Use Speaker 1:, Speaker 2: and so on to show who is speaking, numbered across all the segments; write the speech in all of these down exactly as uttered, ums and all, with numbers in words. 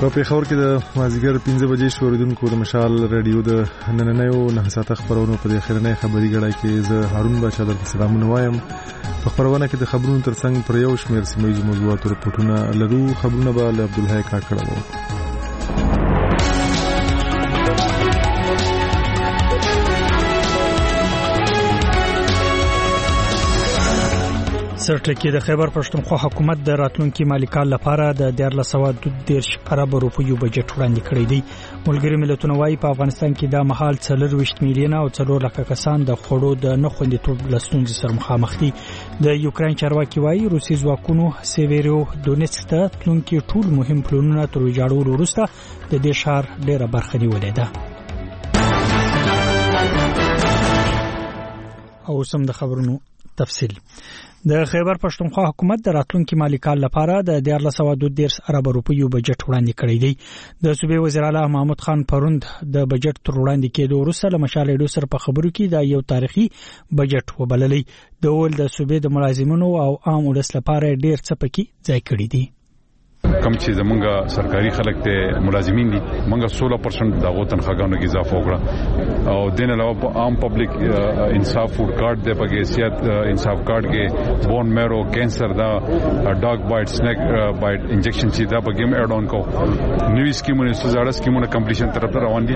Speaker 1: په پیښور کې د مازیګر پنځه بجې شوریدونکو د مشال رادیو د نننیو نه ساعته خبرونو په اخرنۍ خبري غړای کې زه هارون بچا درته سلامونه وایم. په خبرونه کې د خبرونو ترڅنګ پر یو شمېر سیمه ییزو موضوعاتو رپورټونه لرو. خبرونه به له عبدالحی کاکړ وو.
Speaker 2: سرټکی د خیبر پښتونخوا حکومت د راتلونکي مالی کال لپاره د دیارلس سوه دوه دېرش ارب روپیو بجټ وړاندې کړی دی. ملګری ملتونه وايي په افغانستان کې د مهال څلور ویشت میلیونه او څلور لکه کسان د خوړو د نه خوندیتوب له ستونزې سره مخامخ دي. د یوکرين چارواکي وايي روسي ځواکونو سیویرو دونیتسک ته تلونکي ټول مهم پلانونه تر ویجاړولو وروسته د دې ښار ډېره برخه نیولې ده. او سم د خبرونو تفصیل. د خیبر پښتونخوا حکومت د راتلونکي مالی کال لپاره د دیارلس سوه دوه دېرش ارب روپیو بجټ وړاندې کړی دی. د صوبې وزیر اعلی محمود خان پروند د بجټ تر وړاندې کېدو وروسته له مشال رادیو سره په خبرو کې دا یو تاریخي بجټ وبللی. د ول د صوبې د ملازمینو او عام ولس لپاره ډېر څه پکې ځای کړی دی.
Speaker 3: کم چې زمونږه سرکاري خلک ته ملازمین دي مونږه سولہ پرسنټ دغه تنخواګانو کې اضافه وکړه او دین علاوه عام پبلک انصاف فوډ کارت د پکې سیات انصاف کارت کې بون میرو کینسر دا ډاګ بایټ سنیک بایټ انجکشن چې دا پکې اډ اون کو نوې سکیمونه سزاړه سکیمونه کمپلیشن طرف ته روان دي.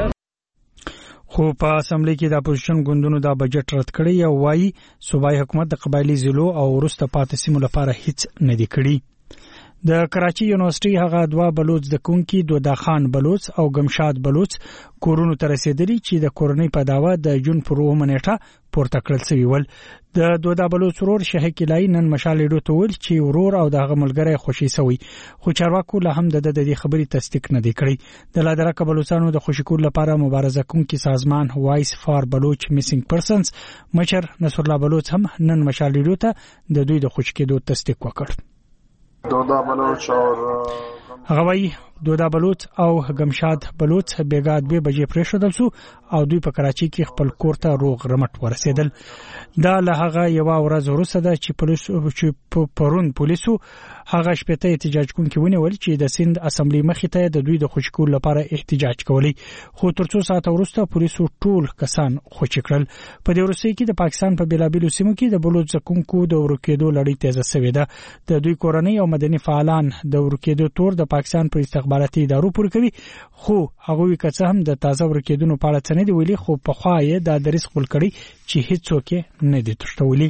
Speaker 3: خو په اسمبلی کې د اپوزیشن ګوندونو دا بجټ رد کړی او وايي صوبایي حکومت د قبایلی ضلعو او وروسته پاتې سیمو لپاره هیڅ نه دی کړی. د کراچي یونیورسيټي هغه دوا بلوچ د کونکي دودا خان بلوچ او گمشاد بلوچ کورونو ته رسیدلی چې د کورنۍ په داوا د جون پر اومه نیټه پورته کړل شوی ول. د دودا بلوچ ورور شهید کلای نن مشال رادیو ته ول چې ورور او دغه ملګری خوشي شوی خو چارواکو له هم د دې خبري تصدیق نه دی کړی. د لادرک بلوچستان د خوشیکور لپاره مبارزه کوونکي سازمان وایس فار بلوچ میسینګ پرسنز مشر نصر الله بلوچ هم نن مشال رادیو ته د دوی د خوشکېدو تصدیق وکړ.
Speaker 4: دودا بلوچ اور
Speaker 2: هغه وی دودا بلوچ او گمشاد بلوچ بیګا دوه بجې پریښودل شو او دوی په کراچي کې خپل کور ته روغ رمټ ورسېدل. دا له هغه یو ورځ وروسته د چې پولیس چې پرون پولیسو هغه شپته احتجاج کوونکي ونیول چې د سند اسمبلی مخې ته د دوی د خوشکول لپاره احتجاج کولی. خو تر څو ساعت وروسته پولیسو ټول کسان خوشی کړل. په دې وروسته کې د پاکستان په بیلابیلو سیمو کې د بلوچ ځکونکو د ورکېدو لړۍ تیزه شوې ده. د دوی کورنۍ او مدني فعالان د ورکېدو تور د پاکستان پر استخباراتي ادارو پورې کوي خو هغه وی کڅه هم د تازه ورکېدونو په اړه څه نه دی ویلي خو په خوا یې د دریس خپل کړي چې هیڅ څوک نه دی تښتولي.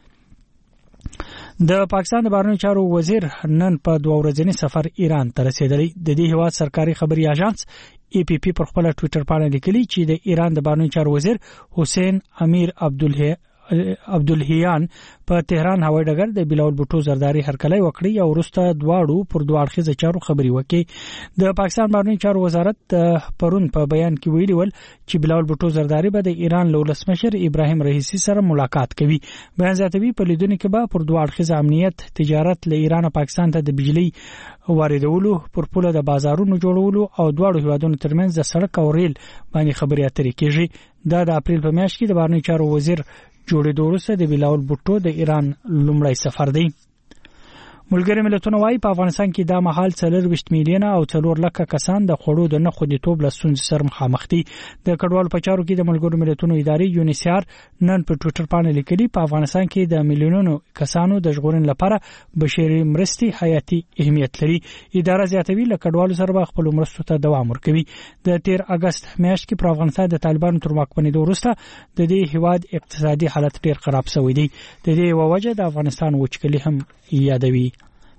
Speaker 2: د پاکستان د بهرنیو چارو وزیر نن په دوه ورځنی سفر ایران ته رسیدلی. د دې هیواد سرکاري خبري اژانس ای پی پی پر خپل ټوئیټر باندې لیکلي چې د ایران د بهرنیو چارو وزیر حسین امیر عبدالله عبدالهیان په تهران هوایي ډګر د بلاول بوټو زرداری هرکلی وکړي او وروسته دواړو پر دوه اړخیزه چارو خبري وکړي. د پاکستان بهرنیو چارو وزارت پرون په بیان کې ویلي ول چې بلاول بوټو زرداری به د ایران له ولسمشر ابراهیم رئیسی سره ملاقات کوي. بیان زیاتوي په لیدونکو کې به پر دوه اړخیزه امنیت، تجارت له ایران او پاکستان ته د بجلی واردولو، پر پوله د بازارونو جوړولو او دواړو هیوادونو ترمنځ د سړک او ریل باندې خبري اترې کیږي. دا د اپریل په میاشت کې د بهرنیو چارو وزیر جوړېدو وروسته د بلاول بوټو د ایران لومړی سفر دی. ملګری ملتونه وايي په افغانستان کې د مهال څلور ویشت میلیونه او څلور لکه کسان د خوړو د نه خوندیتوب له ستونزې سره مخامخ دي. د کډوالو په چارو کې د ملګرو ملتونو ادارې یونیسیار نن په ټوئیټر باندې لیکلي په افغانستان کې د میلیونونو کسانو د ژغورنې لپاره بشري مرستې حیاتي اهمیت لري. اداره زیاتوي له کډوالو سره خپل مرستو ته دوام ورکوي. د تیر اگست میاشت کې په افغانستان د طالبانو تر واکمنۍ وروسته د دې هیواد اقتصادي حالت ډیر خراب شوی دی. د دې وجه د افغانستان وچکلي هم یادوي.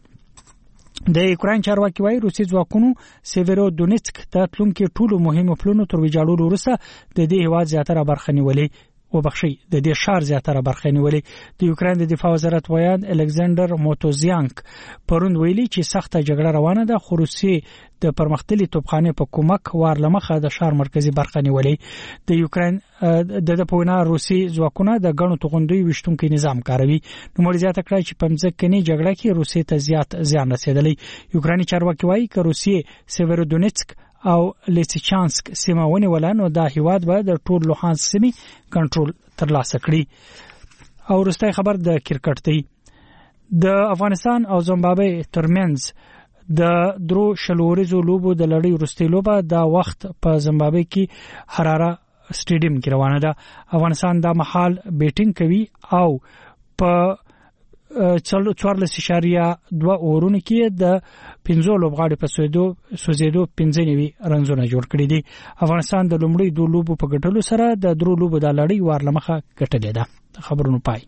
Speaker 2: د یوکرين چارواکي وايي روسي ځواکونو سیویرو دونیتسک ته تلونکي ټولو مهمو پلانونو تر ویجاړولو وروسته د دې هیواد زیاتره برخه نیولې وبخشي د دې شهر زیاتره برخه نیولې. د یوکرين د دفاع وزارت ویان الکساندر موتوزیانک پرون ویلي چې سخته جګړه روانه ده خو روسي د پرمختللي توپخانه په کومک وارلمخه د شهر مرکزی برخه نیولې. د یوکرين د د پوینا روسي ځواکونه د غنو توغندوی وشتونکو نظام کاروي. نو مړ زیاته کړی چې په ځکهني جګړه کې روسي ته زیات زیان رسیدلی. یوکراني چارواکي وایي چې روسي سیویرودونیتسک او لیسچانسک سیمه ونیول نو دا هیواد به د ټول لوهانسک سیمې کنټرول ترلاسه کړي. او وروستي خبر د کرکټ دی. د افغانستان او زیمبابوې ترمنځ د درو شلوريزو لوبو د لړۍ وروستۍ لوبه د وخت په زمبابوې کې حراره سټیډیم کې روانه ده. افغانستان د محل بیټینګ کوي او په څوارلس اشاریه دوه اورونو کې د پنځو لوبغاړو په سویدو سوزیدو پنځه نوي رنزونه جوړ کړی دي. افغانستان د لومړي دوه لوبو په ګټلو سره د درو لوبو د لړۍ وارلمخه ګټلې ده. خبرونه پای.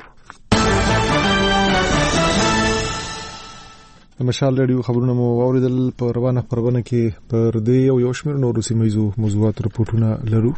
Speaker 1: مشال رادیو خبرونه مو اوریدل په روانه خبرونه کې پر دې یو یو شمېر نورو سیمایزو موضوعات رپورټونه لرو.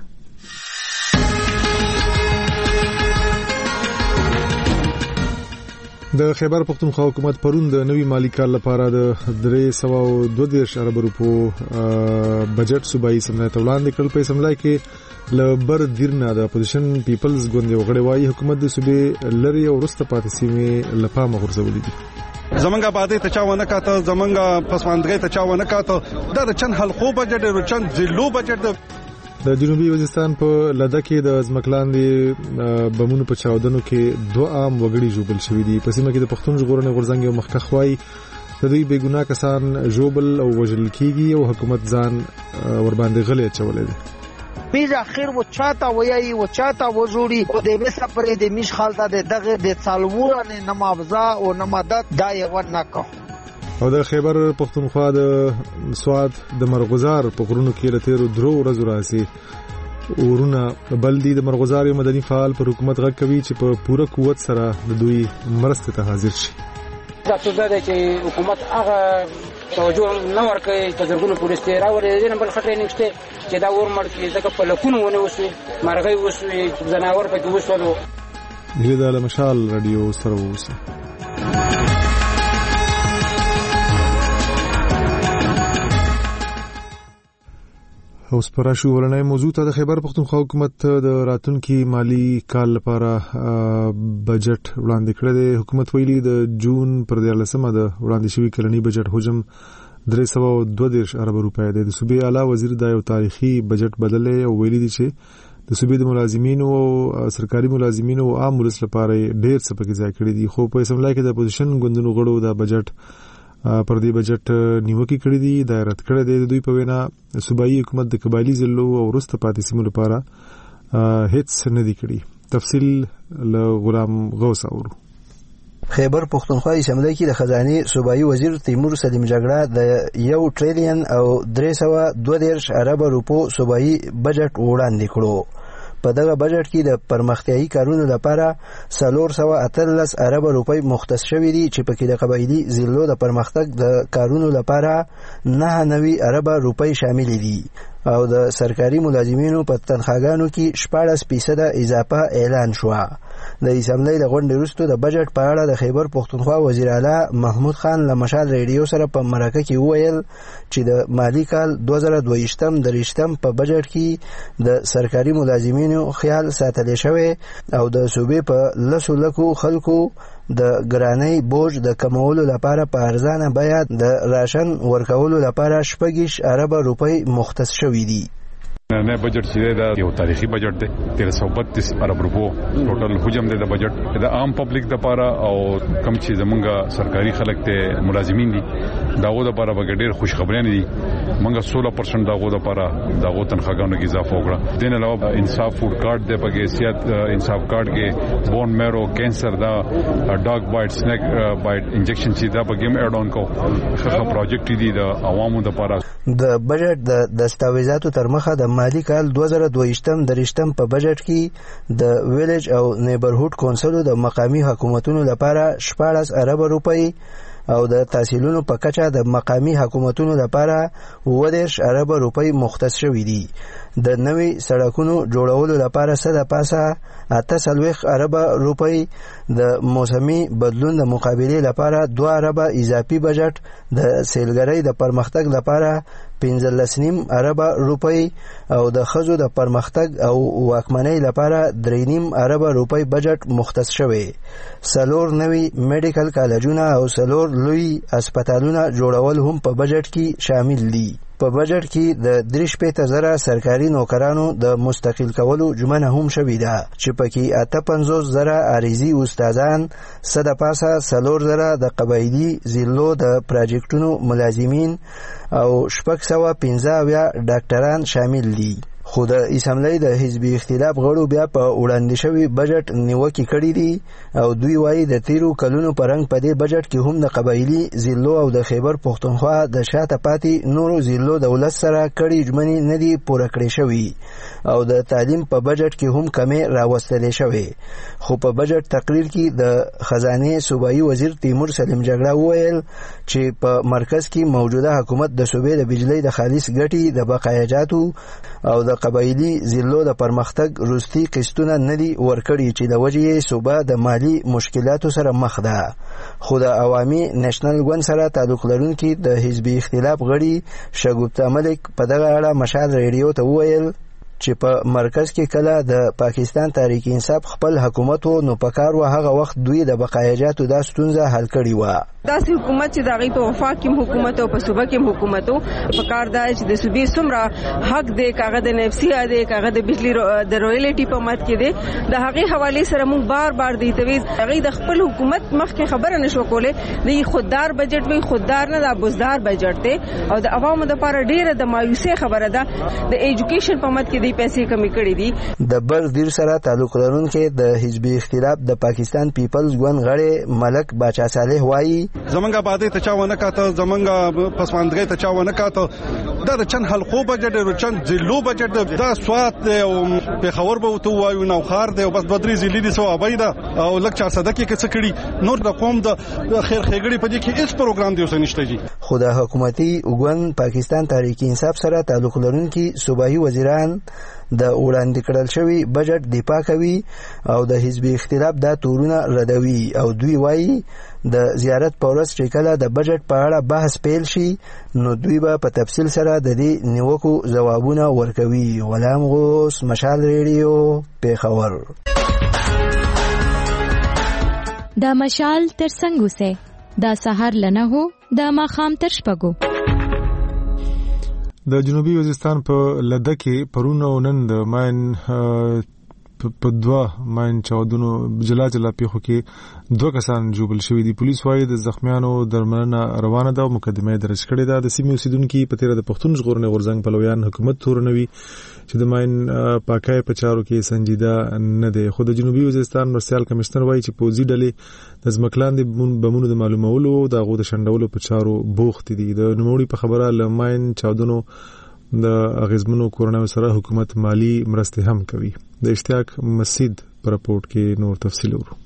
Speaker 1: د خیبر پختونخوا حکومت پرون د نوي مالی کال لپاره د درې سوه دوه دېرش ارب روپو بجټ صوبایي سملای ته وړاندې کړل. په سملای کې لبر دیرنا د اپوزیشن پیپلز ګوند یو غړی وايي حکومت د صوبې لري او وروسته پاتې سیمې لپاره غورځولې دي.
Speaker 5: زمونږ آبادی ته چا ونه کاته، زمونږ پسماندګۍ ته چا ونه کاته. دا د چند حلقو بجټ دی، چند ضلعو بجټ دی.
Speaker 1: د جنوبي وزیرستان په لده کې د ځمکلاندې بمونو په چاودنو کې دوه عام وګړي ژوبل شوي دي. په سیمه کې د پښتون ژغورنې غورځنګ یو مخکښ وایي د دوی بې ګناه کسان ژوبل او وژل کېږي او حکومت ځان ورباندې غلی اچولی دی.
Speaker 6: بیز اخیر و چاته ویایی و چاته وزوری و د مثل پرې د میش خالته د دغه د څلورانه نمابزا او نمادت دا یو نکو.
Speaker 1: او د خیبر پختونخوا د سواد د مرغزار په غرونو کې لته درو ورځې راځي ورونه بلدي. د مرغزار یو مدني فعال پر حکومت غږ کوي چې په پوره قوت سره د دوی مرسته ته حاضر شي.
Speaker 7: دا څه ده چې حکومت هغه توجه نه ورکوي په ځرګونو پولیسته راوړي د نمبر خټرینګ شته چې دا ور مړ کې ځکه په لکونو ونه وسوي مرغۍ وسوي زناور پکې وسولو.
Speaker 1: دې د مشال رادیو سره وسه. اوس پر شو ولنۍ موضوع ته د خیبر پختونخوا حکومت د راتلونکي مالی کال لپاره بجټ وړاندې کړی دی. حکومت ویلي د جون پر دیارلسمه د وړاندې شوي کلني بجټ حجم درې سوه دوه دېرش ارب روپۍ دی. د صوبې اعلی وزیر دا یو تاریخي بجټ بدلې او ویلي دي چې د صوبې د ملازمینو او سرکاري ملازمینو او عام ولس لپاره ډېر څه پکې ځای کړی دي. خو په اسمبلی کې د اپوزیشن ګوندونو غړو دا بجټ پر دې بجټ نیوکې کړې دي، دایرت کړې دي. دوی په وینا صوبایي حکومت د قبایلی ضلعو او وروسته پاتې سیمو لپاره هیڅ نه دي کړي. تفصیل له غلام غوث اورو.
Speaker 8: خیبر پختونخوا اسمبلی کې د خزانه صوبایي وزیر تیمور سلیم جګړه د یو ټریلیون او درې سوه دوه دېرش ارب روپو صوبایي بجټ وړاندې کړو. په دغه بجټ کې د پرمختیایي کارونو لپاره څلور سوه اتلس ارب روپۍ مختص شوي دي چې پکې د قبایلي ضلعو د پرمختګ د کارونو لپاره نهه نوي ارب روپۍ شامل دي او د سرکاري ملازمینو په تنخواګانو کې شپاړس فیصده اضافه اعلان شوه. د اسمبلی د غونډې وروسته د بجټ په اړه د خیبر پختونخوا وزیر اعلی محمود خان له مشال ریډیو سره په مرکه کې وویل چې د مالی کال دوه زره دوهویشتم درویشتم په بجټ کې د سرکاري ملازمینو خیال ساتل شوی او د صوبې په لسو لکو خلکو د ګرانۍ بوج د کمولو لپاره په ارزانه بیه د راشن ورکولو لپاره شپږ ارب روپۍ مختص شوي دي.
Speaker 3: نه بجټ چې دا یو تاریخي بجټ دی تیر سو بتیس ارب روپو ټوټل حجم دی د بجټ د عام پبلک لپاره او کم چې زمونږ سرکاري خلک ته ملازمین دي داغه لپاره به ډېر خوش خبرونه دي. مونږ سولہ پرسنټ داغه لپاره داغه تنخواګانو کې اضافه وکړه. دین علاوه انصاف فوډ کارت دی په حیثیت انصاف کارت کې بون میرو کینسر دا ډاګ بایټ سنیک بایټ انجکشن چې دا به ګیم اډ اون کو خو پروجیکټ دي د عوامو لپاره.
Speaker 8: د بجټ د دستاویزاتو تر مخه د مالی کال دوه زره دوهویشتم درویشتم په بجټ کې د ویلج او نیبرهوډ کونسلو د مقامی حکومتونو لپاره شپاړس ارب روپۍ او د تحصیلونو په کچه د مقامی حکومتونو لپاره اووه دېرش ارب روپۍ مختص شوي دي. د نوي سړکونو جوړولو لپاره څه د پاسه اته څلوېښت ارب روپۍ، د موسمي بدلون د مقابلې لپاره دوه ارب اضافي بجټ، د سیلګرۍ د پرمختګ لپاره پنځلس نیم ارب روپۍ او د ښځو د پرمختګ او واکمنۍ لپاره درې نیم ارب روپۍ بجټ مختص شوی. څلور نوي میډیکل کالجونه او څلور لوی هسپتالونه جوړول هم په بجټ کې شامل دي. په بجټ کې د درې شپېته زره سرکاري نوکرانو د مستقل کولو ژمنه هم شوې ده چې پکې اته پنځوس زره عارضي استادان، څه د پاسه څلور زره د قبایلي ضلعو د پراجیکټونو ملازمین او شپږ سوه پنځه اویا ډاکټران شامل دي. خو د اسمبلی د حزبي اختلاف غړو بیا په وړاندې شوي بجټ نیوکې کړي دي او دوی وایي د تیرو کلونو په رنګ په دې بجټ کې هم د قبایلي ضلعو او د خیبر پښتونخوا د شاته پاتې نورو ضلعو د ولس سره کړي ژمنې نه دي پوره کړې شوي او د تعلیم په بجټ کې هم کمې راوستلې شوې. خو په بجټ تقریر کې د خزانې صوبایي وزیر تیمور سلیم جګړه وویل چې په مرکز کې موجوده حکومت د صوبې د بجلی د خالص ګټې د بقایاجاتو او د قبایلي ضلعو د پرمختګ وروستي قسطونه نه دي ورکړي چې د وجې یې صوبه د مالي مشکلاتو سره مخ ده. خو د عوامي نېشنل ګوند سره تعلق لرونکي د حزبي اختلاف غړي شګوفتا ملک په دغه اړه مشال ریډیو ته وویل چې په مرکز کې کله د پاکستان تحریک انصاف خپل حکومت و نو پکار و هغه وخت دوی د بقایاجاتو د ستونزه حل کړي و.
Speaker 9: داسې حکومت چې د هغې په وفاق کې حکومت او په صوبه کې حکومت و پکار دا چې د صوبې څومره حق دی، کاغه د نفسیا دی، کاغه د بجلی د رویالټي په مت کې دی، د هغې حوالې سره موږ بار بار دی ته هغې د خپل حکومت مخکې خبره نشو کولی. د خوددار بجټ وي، خوددار نه د بزدار بجټ دی او د عوامو لپاره ډیره د مایوسۍ خبره ده. د ایجوکیشن په مت کې دی پیسې کمی کړي دي. د بر دیر سره تعلق لرونکي د حزبي اختلاف د پاکستان پیپلز ګوند غړي ملک باچا صالح وایي
Speaker 5: زمونږ آبادۍ ته چا ونه کاته، زمونږ پسماندګۍ ته چا ونه کاته. دا د چند حلقو بجټ دی، چند ضلعو بجټ دی. دا سوات دی او پېښور به ورته ووایو، نوښار دی او بس دوه درې ضلعې دي څه ابۍ ده او لږ چارسده کې څه کړي. نور د قوم د خیر ښېګړې په دې کې هېڅ پروګرام دی اوس نشته جي.
Speaker 8: خو د حکومتي ګوند پاکستان تحریک انصاف سره تعلق لرونکي صوبایي وزیران د وړاندې کړل شوی بجټ دفاع کوي او د حزبي اختلاف دا تورونه ردوي او دوی وایي د زیارت په ورځ چې کله د بجټ په اړه بحث پیل شي نو دوی به په تفصیل سره د دې نیوکو ځوابونه ورکوي. غلام غوث، مشال ریډیو، پېښور.
Speaker 10: دا مشال تر څنګه وسه دا سحر لنه هو دا ماخام تر شپږو.
Speaker 1: د جنوبي وزیرستان په لده کې پرون او نن د ماین په دوه ماین چاودنو جلا جلا پیښو کې دوه کسان جوبل شوي دي. پولیس وايي د زخمیانو درملنه روانه ده او مقدمه درج کړې ده. د سیمې اوسیدونکو په تیره د پښتون ژغورنې غورځنګ پلویان حکومت تورنوي چې د ماین پاکای په چارو کې سنجیده نه دی. خو د جنوبي وزیرستان مرسیال کمشنر وايي چې پوځي ډلې د ځمکلاندې بمونو د معلومولو او د هغو د شنډولو په چارو بوخت دي. د نوموړي په خبره له ماین چاودنو د اغیزمنو کورنیو سره حکومت مالی مرستې هم کوي. د اشتیاق مسید پر رپورټ کې نور تفصیل ورو.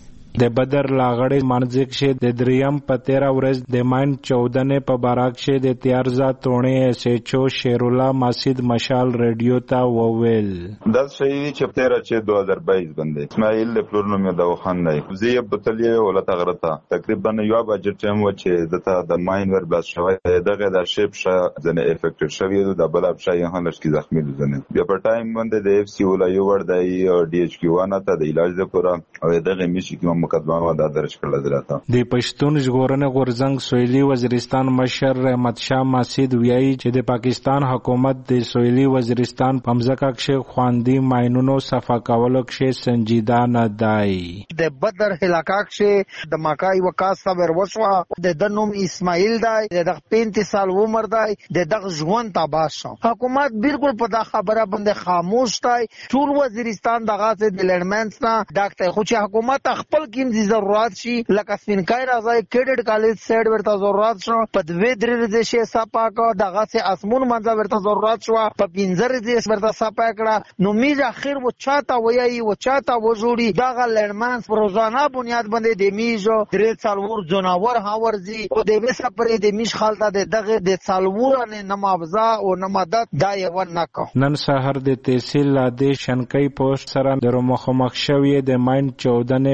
Speaker 11: د بدر لاغړې منځک شه د دریم په تیرا ورځ د ماین چودنې په باراک شه د تیارزا تونې اس ایچ او شیر الله مسید مشال ریډیو ته وویل
Speaker 12: د شهید چې تیرا چې دو هزار باییس باندې اسماعیل له پلورنو مې د وخندای زی بتلیه ولته غرته تقریبا یو بجټ ټیم و چې دته د ماین ور بلاس شوی دغه د شپ شه ځنه افیکټډ شوی د بلاب شای هم لږ زخمی دي ځنه بیا په ټایم باندې د اف سی ولایو ور دی ډي ایچ کیو ونه ته د علاج لپاره او دغه میشي کې مقدمه دا درج کړل دلته.
Speaker 11: د پښتون ژغورنې غورځنګ سویلي وزیرستان مشر رحمت شاه مسید ویایي چې د پاکستان حکومت د سویلي وزیرستان په مځکه کې خواندي ماینونو صفا کولو کې سنجیده نه دی.
Speaker 6: د بدر علاقہ کې د ماکای وکاس صبر وشوا د دنوم اسماعیل دی د پینتیس سال عمر دی د دغه ژوند تباہ شو. حکومت بالکل په دا خبره باندې خاموش دی. ټول وزیرستان دغه د لړمنس نه ډاکټر خو چې حکومت خپل کې ضرورت شي لکه سپینکای راځي کډډ کالج سیډ ورته ضرورت شو په دوی درې د شي صفا کو دغه سه اسمون منځ ورته ضرورت شو په پینځر د ورته صفا کړه نو میز اخر و چاته وایي و چاته وزوري دغه لړمانس پر روزانه بنیاد باندې د میزو درې څلور جناور هاورزي او د وسه پرې د میش خالته د دغه د څلور نه نمابزا او نمادت دا یو نه کو.
Speaker 11: نن سحر د تحصیل لاده شنکای پوسټ سره د مخ مخ شوی د ماین چودنې پیښې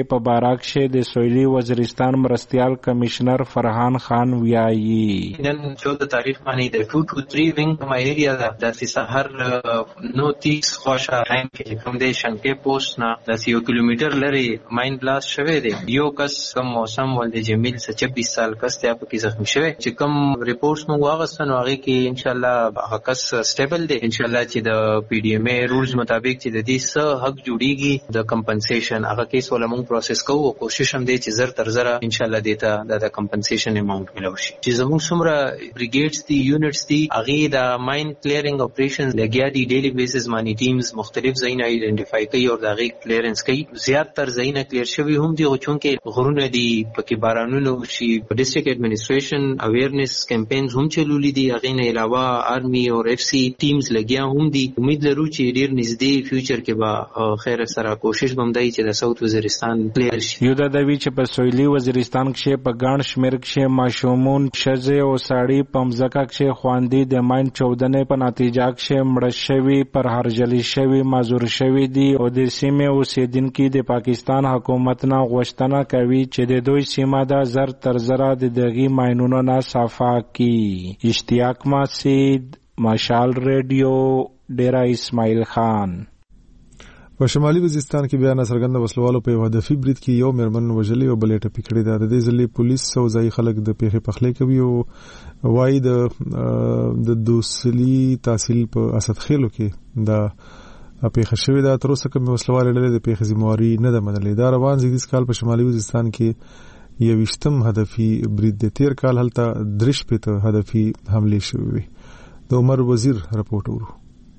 Speaker 11: کې په باراک شه د سویلي وزیرستان مرستیال کمشنر فرحان خان ویایي
Speaker 13: نن چودہ تاریخ باندې د ټو ټو تھری وینګ په ایریا د سحر نو تیس خوشا ټایم کې کوم د شنکې پوسټ نه د یو کیلومتر لري ماین بلاست شوه دی یو کس کوم موسم ول د جمیل څخه چوبیس سال کس ته په کې زخمی شوه چې کوم ریپورټس موږ واغستنو هغه کې ان شاء الله هغه کس سټیبل دی ان شاء الله چې د پی ډی ایم ای رولز مطابق چې د دې څه حق جوړیږي د کمپنسیشن هغه کیس ولا موږ پروسس کوو کوشش هم دی چې زر تر زر ان شاء الله دیتا د کمپنسیشن اماونت ملو شي چې زموږ څومره بریګیډز دي یونټس دي هغه د ماین کلیرینګ اپریشنز لګیا دي ډیلی بیسز باندې ټیمز مختلف ځایونه آئیډنټیفای کوي او د هغه کلیرنس کوي زیات تر ځایونه کلیر شوی هم دي چونکه غرونه دي پکې بارانونه شي ډیسټریکټ ایڈمنسټریشن اویرنس کمپاینز هم چلولې دي هغه نه علاوه آرمي او اف سی ټیمز لګیا هم دي امید لرو چې ډیر نږدې فیوچر کې به خیر سره کوشش بمدای چې د ساوث وزیرستان کلیر شي
Speaker 11: یو د دوی چې په سویلي وزیرستان کې په ګڼ شمیر کې ماشومون شزه او ساړي پمزکا کې خواندې د ماین چودنې په نتیجه کې مړ شوی پر هرجلی شوی مازور شوی دي او د سیمه اوسیدونکو د پاکستان حکومت نه غوښتنه کوي چې د دوی سیمه د زر تر زر د دغه ماینونو نه صفا کی اشتیاق مسعود مشال ریډیو ډیرا اسماعیل خان
Speaker 1: په شمالي وزیرستان کې بیان سرګند وسلوالو په هدفي برید کې یو مرمن وجلې او بلې ټپي کړې ده د دې ځلې پولیس او ځای خلک د پیښې پخلې کوي او وايي د د دوسلی تحصیل په اسد خېلو کې د پیښه شوې ده تر اوسه کوم وسلوال لري د پیښې ذمہواری نه ده منلې دا روان زیږدیز کال په شمالي وزیرستان کې یوشتم هدفي برید د تیر کال هلته درش په هدفي حمله شوې د عمر وزیر رپورټ ورو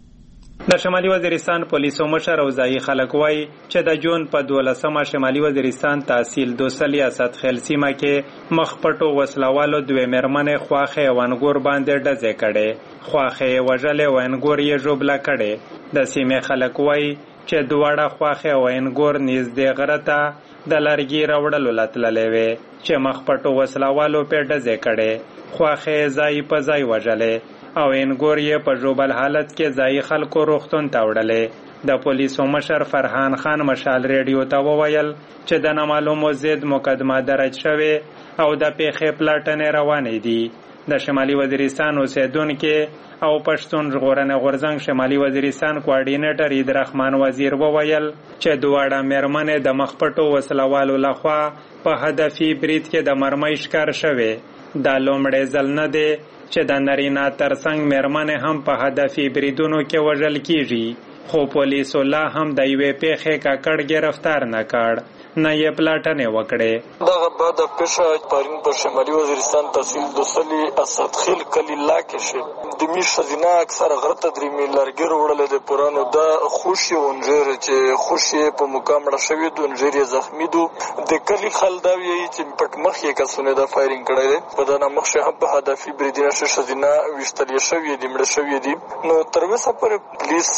Speaker 14: د شمالي وزیرستان پولیسو مشر او ځایي خلک وایي چې د جون په دولسمه شمالي وزیرستان تحصیل دوسلی اسد خیل سیمه کې مخ پټو وسلوالو دوه مرمنې خواخه او انګور باندې ډزې کړي خواخه وژلې او انګور یې جوړبلا کړي د سیمه خلک وایي چې دواړه خواخه او انګور نږدې غرته د لرګي راوړلو لاتللې وي چې مخ پټو وسلوالو په ډزې کړي خواخه ځای په ځای وژلې او انګور یې په جوبل حالت کې ځای خلکو روختون ته وړلې د پولیسو مشر فرحان خان مشال ریډیو ته وویل چې د نامعلومو ضد مقدمه درج شوې او د پیښې پلاټنې روانې دي د شمالي وزیرستان اوسیدونکو او پښتون ژغورنې غورځنګ شمالي وزیرستان کوارډینیټر عیدرحمان وزیر وویل چې دواړه مرمنې د مخپټو وسلوالو لخوا په هدفي برید کې د مرمۍ ښکار شوې دا لومړی ځل نه دی چې د نرینا ترڅنګ مرمنې هم په هدفي بریدونو کې وژل کیږي خو پولیسو لا هم د یوې پیښې کاکړ گرفتار نه کړ نه یې پلاټنې وکړې
Speaker 15: دغه بعد پیښه پرین په شمالي وزیرستان تحصیل دوسلی اسد خیل کلی لاکه شي د میش خزینه اکثر غرته درې میلرګر وړل د پرانو د خوشي ونجر چې خوشي په مقامړه شوی د ونجر زخمی دو د کلی خلداوی چې پټ مخ یې کسونه د فایرینګ کړی په دغه مخ شه په هدفي بریدینه خزینه وشتل شوی دی مړ شوی دی نو تر اوسه پر پولیس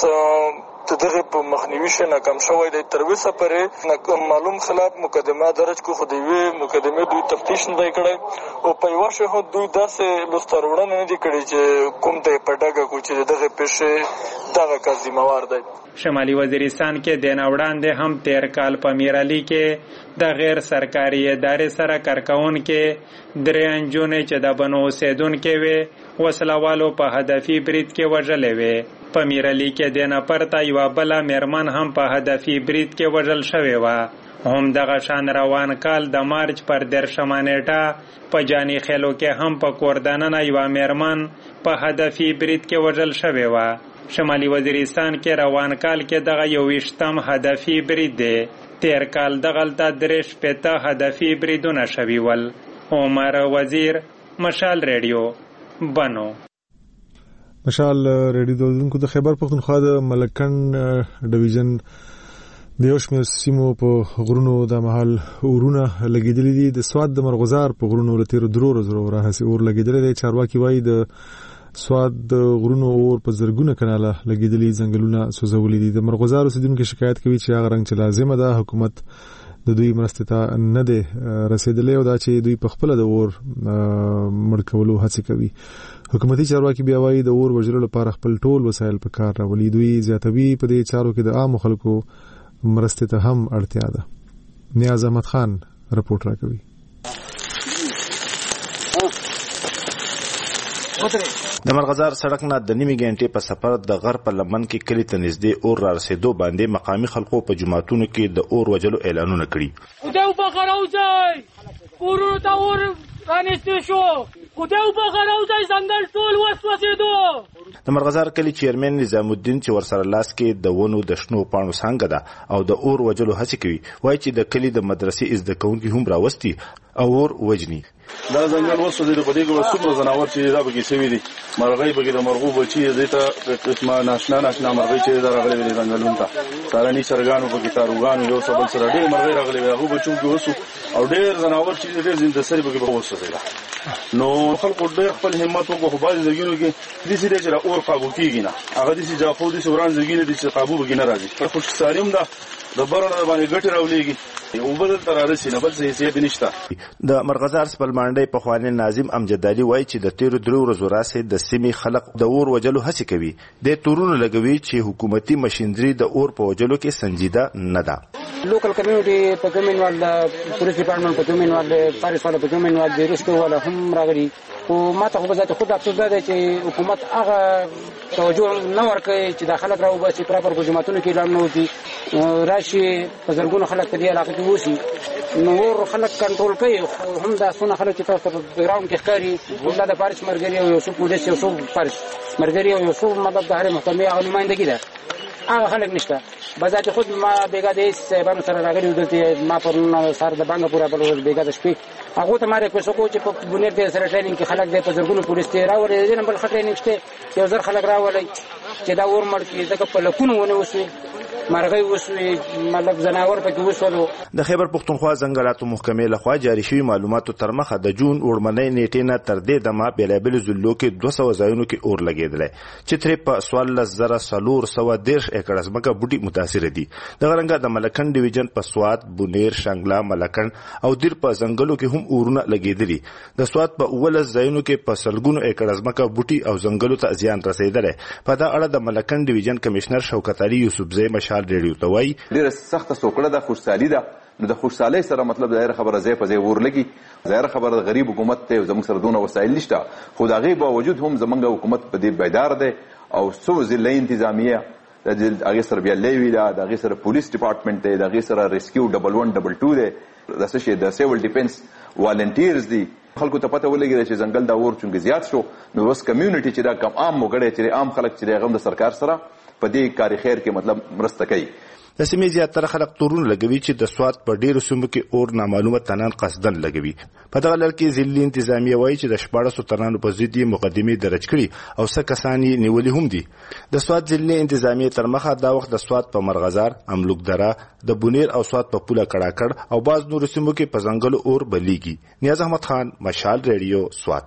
Speaker 15: دغه په مخنیوي شنه کم شوی دی تر اوسه پرې معلوم خلاف مقدمه درج کو خو دی وی مقدمه دوی تفتیش نه کړي او په یو شهه دوی داسې لسترونه نه دي کړي چې کوم ته پټاګه کو چې دغه پېښه دغه کا ذمہوار دی
Speaker 14: شمالي وزیرستان کې د نوړاندې هم تیر کال په میرالي کې د غیر سرکاري ادارې سره کارکون کې درې انجونې چې د بنو اوسیدونکو وي وسلوالو په هدفي برید کې وژلې وي په میرالي کې د نپرتا یو بل مرمن هم په هدفي برید کې وژل شوی و هم دغه شان روان کال د مارچ پر درشمه نیټه په جانی خیلو کې هم په کوردانه یو مرمن په هدفي برید کې وژل شوی و شمالي وزیرستان کې روان کال کې دغه یو وشتم هدفي برید دی تیر کال دغلته درش پته هدفي بریدونه شوی ول عمر وزیر مشال ریډیو بنو
Speaker 1: مشال ریډیو دونکو د خیبر پختونخوا د ملکن ډیویژن د یو شمېر سیمو په غرونو د محل اورونه لګېدلي دي د سواد د مرغزار په غرونو له تېرو درو ورځو راهیسې اور لګېدلی دی چارواکي وایي د سواد د غرونو اور په زرګونه کناله لګېدلي ځنګلونه سوځولي دي د مرغزار اوسېدونکي شکایت کوي چې هغه رنګ چې لازمه ده حکومت د دوی مرستې ته نه دی رسېدلی او دا چې دوی په خپله د اور مړ کولو هڅې کوي حکومتي چارواکي بیا وایي د اور وژلو لپاره خپل ټول وسایل په کار راولي دوی زیاتوي په دې چارو کې د عامو خلکو مرستې ته هم اړتیا ده نیاز احمد خان رپورټ راکوي.
Speaker 16: د مرغزار سړک نه د نیمه غنټې په سفر د غر په لمن کې کلی ته نږدې اور را رسیدو باندې مقامي خلکو په جماعتونو کې د اور وجلو اعلانونه کړي.
Speaker 17: خدای په غراوځي ورو تا اور رانیستو شو خدای په غراوځي ځنګل ټول وسوسېدو.
Speaker 16: د مرغزار کلی چیرمن نظام الدین چې ورسره لاس کې د ونو د شنو پاڼو څنګه ده او د اور وجلو هڅه کوي وایي چې د کلی د مدرسې زده کوونکي هم راوستي او اور وجني.
Speaker 18: دا ځنګل وسوځي په دې کې څومره ځناور چې دا بګي سوي دي مرغۍ بګي د مرغو بچي دې ته قسمه ناشنا ناشنا مرغۍ چې دا راغلي دي ځنګلونو ته سارني چرګانو بګي تاروغانو یو څه بل سره ډېر مرغۍ راغلي هغه بچو کې وسو او ډېر ځناور چې ډېر زنده سری بګي وسوځي. نو خلکو ډېر خپل همت وکړو خو باز زګینو کې دې سره چې اور قابو کیږي نه هغه دې چې ځاخو دې سوران زګینو دې چې قابو بګي نه راځي خو سالم ده د برونه باندې ګټه راولېږي او بدل تر رسې نه بل څه هیڅ نشته.
Speaker 16: د مرغزار سپلمانډي په خواني ناظم امجد علي وایي چې د تیرو درو ورځو راځي د سیمې خلک د اور وجلو هڅه کوي. د تورونو لګوي چې حکومتي ماشينري د اور په وجلو کې سنجیده نه ده.
Speaker 7: لوکل کمیونټي په کمنوال د پولیس ډپارټمنټ په کمنوال د فارس والا په کمنوال د ریسکو والا هم راغلي او ماته خو به ذات خود افسوس ده چې حکومت هغه توجه نه ورکوي چې د خلک راو باسي پراپر په جماعتونو کې اعلان نه وځي راشي په زرګونو خلک ته دی علاقه کې وسی نور خلک کنټرول کوي هم دا څونه خلک چې تاسو په ګراوند کې ښکاري دا د فارس مرګري او یو څو پولیس یو څو فارس مرګري او یو څو مطلب د هر محکمې هغه نمائندګي ده هغه خلک نشته. بذات خود ما بیګا د صاحبانو سره راغلي دلته ما پرون سره د بانګ پورا بل بیګا د شپې هغه ته ماره کوڅه کو چې په بنیر د سره ټریننګ کې خلک د په زرګونو پولیس ته راوړي دي نه بل خټرینګ شته یو ځر خلک راولي چې دا ور مړ کې دغه په لکونو ونه وسوي مرغۍ وسوي مطلب زناور پکې وسولو.
Speaker 16: د خیبر پختونخوا ځنګلاتو محکمې لخوا جاری شوی معلوماتو تر مخه د جون وړمنۍ نیټې نه تر دې دمه بیلابل ضلعو کې دوه سوه ځایونو کې اور لګېدلی چې ترې په څوارلس زره څلور سوه دېرش ایکړه ځمکه بوټي متاثره دي. دغه رنګه د ملکنډ ډیویژن په سوات بونیر شنګلا ملکنډ او دیر په ځنګلو کې هم اورونه لګېدلي. د سوات په اوولس ځایونو کې په سلګونو ایکړه ځمکه بوټي او ځنګلو ته زیان رسېدلی. په دا اړه د ملکنډ ډیویژن کمشنر شوکت علي یوسفزی مشال ریډیو ته وایي
Speaker 19: ډېره سخته سوکړه ده خوشحالي ده نو د خوشحالۍ سره مطلب ظاهره خبره ځای په ځای ور لګي ظاهره خبره د غریب حکومت ته زموږ سره دونه وسایل نشته خو د هغې باوجود هم زموږ حکومت په دې بیدار دی او څو ضلعي انتظامیه د هغې سره بیا لیوي ده د هغې سره پولیس ډپارټمنټ دی د هغې سره ریسکیو ډبل ون ډبل ټو دی د څه شي د سیول ډیفنس والنټیرز دي. خلکو ته پته ولګېده چې ځنګل دا اور چونکې زیات شو نو اوس کمیونټي چې دا کم عام وګړی چې عام خلک چې هغه د سرکار سره په دې کاري خیر کې مطلب مرسته کوي.
Speaker 16: د سیمې زیاتره خلک تورونه لګوي چې د سوات په ډیرو سیمو کې اور نامعلومه تنان قصدن لګوي. په دغه لړ کې ضلعي انتظامیه وایي چې د شپاړسو تنانو په ضد یې مقدمې درج کړي او څه کسان یې نیولي هم دي. د سوات ضلعي انتظامیه تر مخه دا وخت د سوات په مرغزار املوک دره د بونیر او سوات په پوله کړاکړ او بعض نورو سیمو کې په ځنګلو اور بلیږي. نیاز احمد خان مشال ریډیو سوات.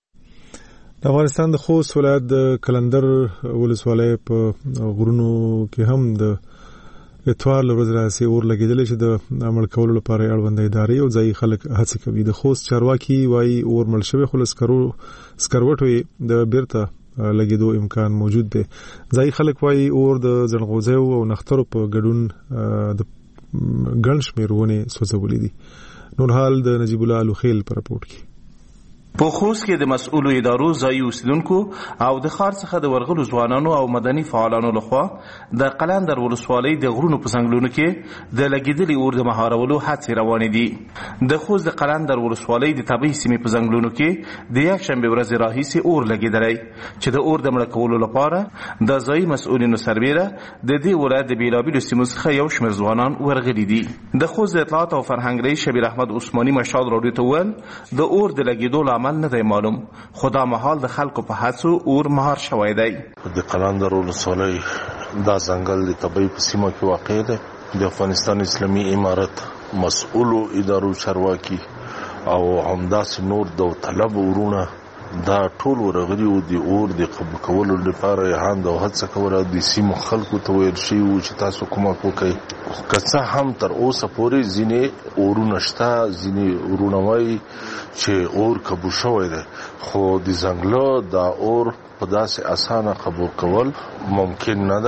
Speaker 1: د افغانستان د خوست ولایت د کلندر ولسوالۍ په غرونو کې هم د اتوار لورځ راځي اور لګیدل چې د عمل کولو لپاره اړوند ادارې او ځای خلک هڅه کوي. د خوست چارواکي وايي اور مړ شوی خو لسکرو سکروټوي د بیرته لګیدو امکان موجود دی. ځای خلک وايي اور د زنغوزیو او نخترو په ګډون د ګڼ شمېر ونې سوځولې دي. نور حال د نجیب الله الوخیل په راپورټ کې.
Speaker 20: په خوست کې د مسؤلو ادارو ځایي اوسیدونکو او د ښار څخه د ورغلو ځوانانو او مدني فعالانو لخوا د قلندر ولسوالۍ د غرونو په څنګلونو کې د لګېدلي اور د مهارولو هڅې روانې دي. د خوست د قلندر ولسوالۍ د طبیعي سیمې په څنګلونو کې د یکشنبې ورځې راهیسې اور لګېدلی چې د اور د مړه کولو لپاره د ځایي مسؤلینو سربیره د دې ولایت د بېلابېلو سیمو څخه یو شمېر ځوانان ورغلي دي. د خوست د اطلاعات او فرهنګ رئیس شبیر احمد عثماني مشال راډیو ته وویل د اور د لګېدو له نه دی معلوم خو دا مهال د خلکو په هڅو اور مهار شوی دی.
Speaker 21: د قلندر ولسوالۍ دا ځنګل د طبیعي په سیمه کې واقع دی. د افغانستان اسلامي امارت مسؤلو ادارو چارواکي او همداسې نور داوطلب ورونه دا ټول ورغلي وو د اور د قبول کولو لپاره یې هاند او هڅه کوله. د سیمو خلکو ته ویل شوي وو چې تاسو کومک وکړئ. که څه هم تر اوسه پورې ځینې اورونه شته ځینې ورونه وایي چې اور قبول شوی دی خو د ځنګله دا اور په داسې اسانه قبول کول ممکن نه دی.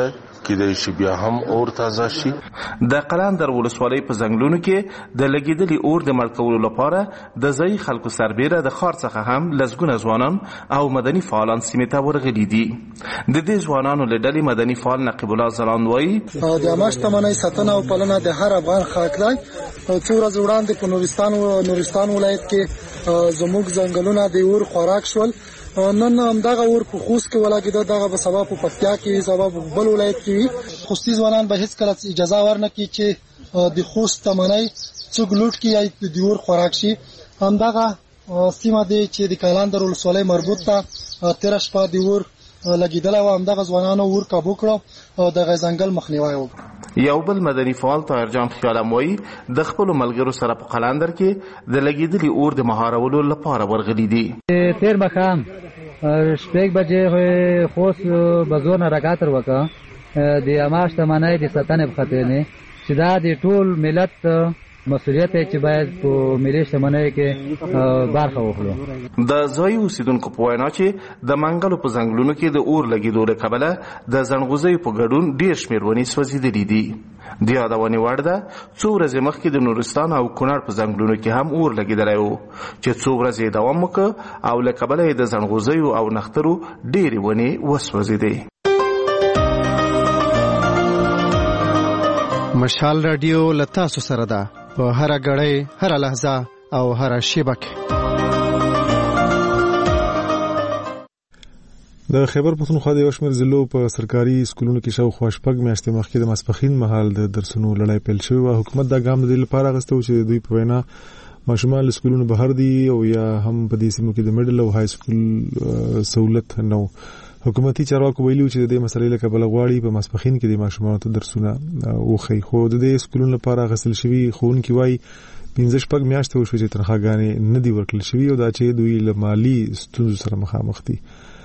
Speaker 21: کېدای شي بیا هم اور تازه شي.
Speaker 20: د قلندر ولسوالۍ په ځنګلونو کې د لګیدلي اور د مړ کولو لپاره د ځایي خلکو سربیره د ښار څخه هم لسګونه ځوانان او مدني فعالان سیمې ته ورغلي دي. د دې ځوانانو له ډلې مدني فعال نقیب الله ځلاند وایي
Speaker 4: د عامه شتمنۍ ساتنه او پالنه د هر افغان حق دی. څو ورځې وړاندې په نورستان نورستان ولایت کې زموږ ځنګلونه د اور خوراک شول. نن همدغه اور په خوست کې ولګېده، دغه به سبا په پکتیا کې سبا په بل ولایت کې وي. خوستي ځوانان به هیڅ کله اجازه ورنکړي چې د خوست شتمنۍ څوک لوټ کړي یا د اور خوراک شي. همدغه سیمه دی چې د قلندر ولسوالۍ مربوط ته تېره شپه د اور لګېدلی و. همدغه ځوانانو اور کابو کړو او دغه ځنګل مخنیوی وکړو.
Speaker 20: یو بل مدني فعال طاهر جان خیالم وایي د خپلو ملګرو سره په قلندر کې د لګېدلي اور د مهارولو لپاره ورغلي دي.
Speaker 22: تېر ماښام شپږ بجې خوست بزور نه راکاتر وکړه د عامه شتمنۍ د ساتنې په خاطر نه چې دا د ټول ملت مسؤلیت دی چې باید په ملي شتمنۍ کې برخه واخلو. د ځایي اوسیدونکو په وینا چې د منګلو په ځنګلونو کې د اور لګېدو له کبله د ځنغوزیو په ګډون ډېر شمېر ونې سوځېدلي دي. د یادونې وړ ده څو ورځې مخکې د نورستان او کونړ په ځنګلونو کې هم اور لګېدلی و چې څو ورځې دوام وکړ او له کبله یې د ځنغوزیو او نښترو ډېرې ونې وسوځېدې.
Speaker 23: مشال رادیو له تاسو سره ده په هر غړې هر لحظه او هر شیبه کې.
Speaker 1: د خیبر پښتونخوا د یو شمېر ضلعو په سرکاري سکولونو کې شاوخوا شپږ میاشتې مخکې د ماسپښین مهال د درسونو لړۍ پیل شوې وه. حکومت دا ګام د دې لپاره اخیستی و چې دوی په وینا ماشومان له سکولونو بهر دي او یا هم په دې سیمو کې د میډل او های سکول سہولت نه و. حکومتي چارواکو ویلي و چې د دې مسلې له کبله غواړي په ماسپښین کې د ماشومانو ته درسونه وښیي، خو د دې سکولونو لپاره اخیستل شوي ښوونکي وایي پنځه شپږ میاشتې وشوې چې تنخواګانې نه دي ورکړل شوي او دا چې دوی له مالي ستونزو سره مخامخ دي.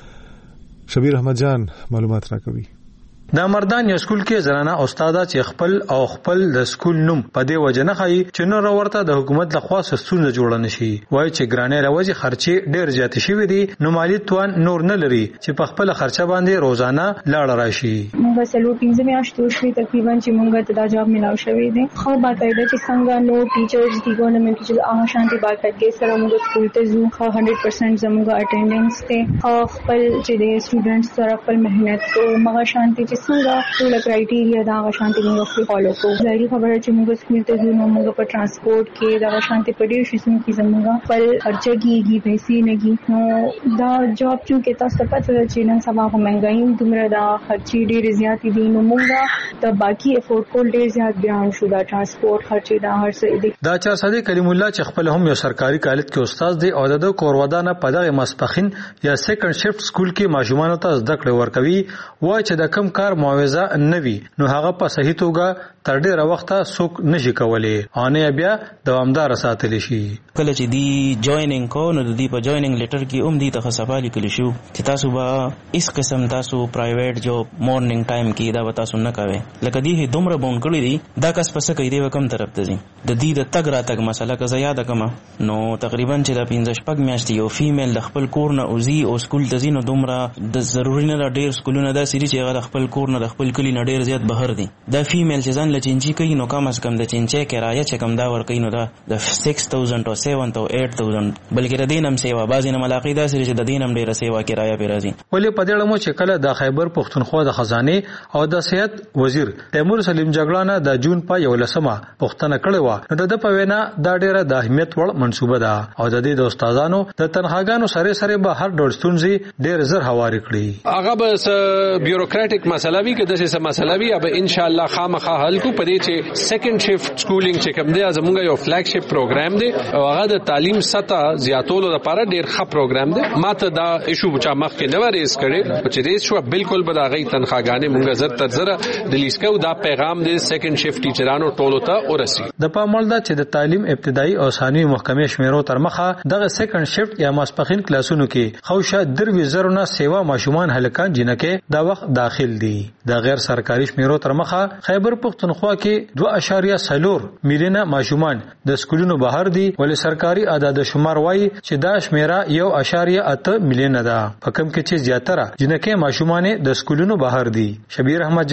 Speaker 1: شبیر احمد جان معلومات راکوي.
Speaker 24: د مردان یو سکول کې زنانه استاده چې خپل او خپل د سکول نوم په دې وجه نه خایي چې نور ورته د حکومت لخوا ستونزه جوړه نشي. وایي چې ګرانې راوځي خرچې ډېر زیات شوي دي نو مالی توان نور نه لري چې په خپل خرچه باندې روزانه لاړ راشي.
Speaker 25: موږ سلو پنځه میاشتې شوي تقریبا چې موږ ته دا جاب ملاو شوی دی. خو باقاعده چې څنګه نو ټیچرز دي ګورنمنت ټیچرز هغه شانتي باقاعدګي سره موږ سکول ته ځو. خو هنډرډ پرسنټ زموږ اټینډنس ته خو خپل چې د سټوډنټس سره خپل مهنت کوو مغه شانتي چې څنګه کرایټیریا دا غشانتي موږ فالو کوو. ظاهري خبره چې موږ سکول ته ځو نو موږ په ترانسپورت کې دا غشانتي په ډېر شیزونو کې زموږ خپل خرچه کېږي، پیسې لګي. نو دا جاب چې تاسو ته پته ده چې نن سبا په مهنګايي دومره دا خرچې ډېرې زیاتې دي نو موږ د باقي افورډ کول ډېر زیات بیان شو. دا ترانسپورت خرچې دا هر څه دي.
Speaker 24: دا چا صدیق کلیم الله چې خپل هم یو سرکاري کالج کې استاد دی او د کورودانه په دغه ماسپخین یا سیکنډ شفت سکول کې ماشومان ته زده کړې ورکوي. وای چې د کم کار معاوضه نوي نو هغه په صحیح توګه تر ډیره وخته څوک نشي کولای او نه بیا دوامدار ساتل شي.
Speaker 26: کله چې دی جوائنینګ کو نو د دې په جوائنینګ لیټر کې هم دي ته صفالي کلی شو چې تاسو به اس قسم تاسو پرایویټ جاب مورنینګ ټایم کې دا تاسو نه کوي لکه دی دومره بون کړی دي دا کس پس کوي دی وکم طرف ته ځي د دې د تګ را تګ مسله که زه یاد کما نو تقریبا چې د پنځه شپږ میاشتې یو فیمیل د خپل کور نه اوزي او سکول ته ځي نو دومره د ضروري نه ډیر سکولونه دا سری چې هغه خپل کور نه خپل کلی نه ډیر زیات بهر دي. دا فیمیل چې ځان لچینچی کوي نو کم از کم د چینچې کرایه چې کم دا ور کوي نو دا د سکس تھاؤزنډ او سیون او ایټ تھاؤزنډ بلکې د دینم سیوا بعضی نه ملاقات دا سری چې د دینم ډیره سیوا کرایه پی راځي.
Speaker 24: ولې په دې لمو چې کله د خیبر پښتونخوا د خزانه او د صحت وزیر تیمور سلیم جګړانه د جون په یو لسمه پښتنه کړې و نو د په وینا دا ډیره د اهمیت وړ منصوبه ده او د دې د استادانو د تنخواګانو سره سره به هر ډول ستونزې ډیر زر هواري کړي.
Speaker 27: هغه به بیوروکراټیک مسله وی کې د څه مسله وی اب ان شاء الله خامخا حل کو پدې چې سیکنډ شفت سکولینګ چې کوم دی زموږ یو فلیګ شپ پروګرام دی او هغه د تعلیم سطح زیاتولو لپاره ډیر ښه پروګرام دی. ماته دا ایشو بچا مخ کې نو ریس کړي چې ریس شو بالکل به دا غي تنخواګانې موږ زر تر زر ریلیز کوو. دا پیغام دی سیکنډ شفت ټیچرانو ټولو ته ورسي.
Speaker 24: د پامل دا چې د تعلیم ابتدایي او ثانوي محکمې شمیرو تر مخه دغه سیکنډ شفت یا ماسپخین کلاسونو کې خوشه دروي زرونه سیوا ماشومان هلکان جنکه دا وخت داخل دي. د غیر سرکاري شمیرو تر مخه خیبر پښتونخوا کې دوه اشاریه څلور میلیونه ماشومان د سکولونو بهر دي ولې سرکاري اعداد شمار وایي چې دا شمیره یو اشاریه اته میلیونه ده په کوم کې چې زیاتره جنکه ماشومان د سکولونو بهر دي. شبیر احمد جان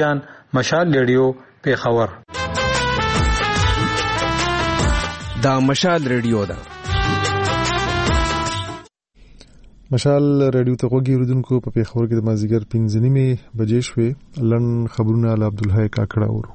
Speaker 24: مشال ریډیو پیښور.
Speaker 2: دا مشال ریډیو ده.
Speaker 1: مشال ریډیو ته غوږی اوریدونکو په پیښور کې د مازیګر پنځه نیمې بجې شوې. لن خبرونه له عبدالحی کاکړه اورو.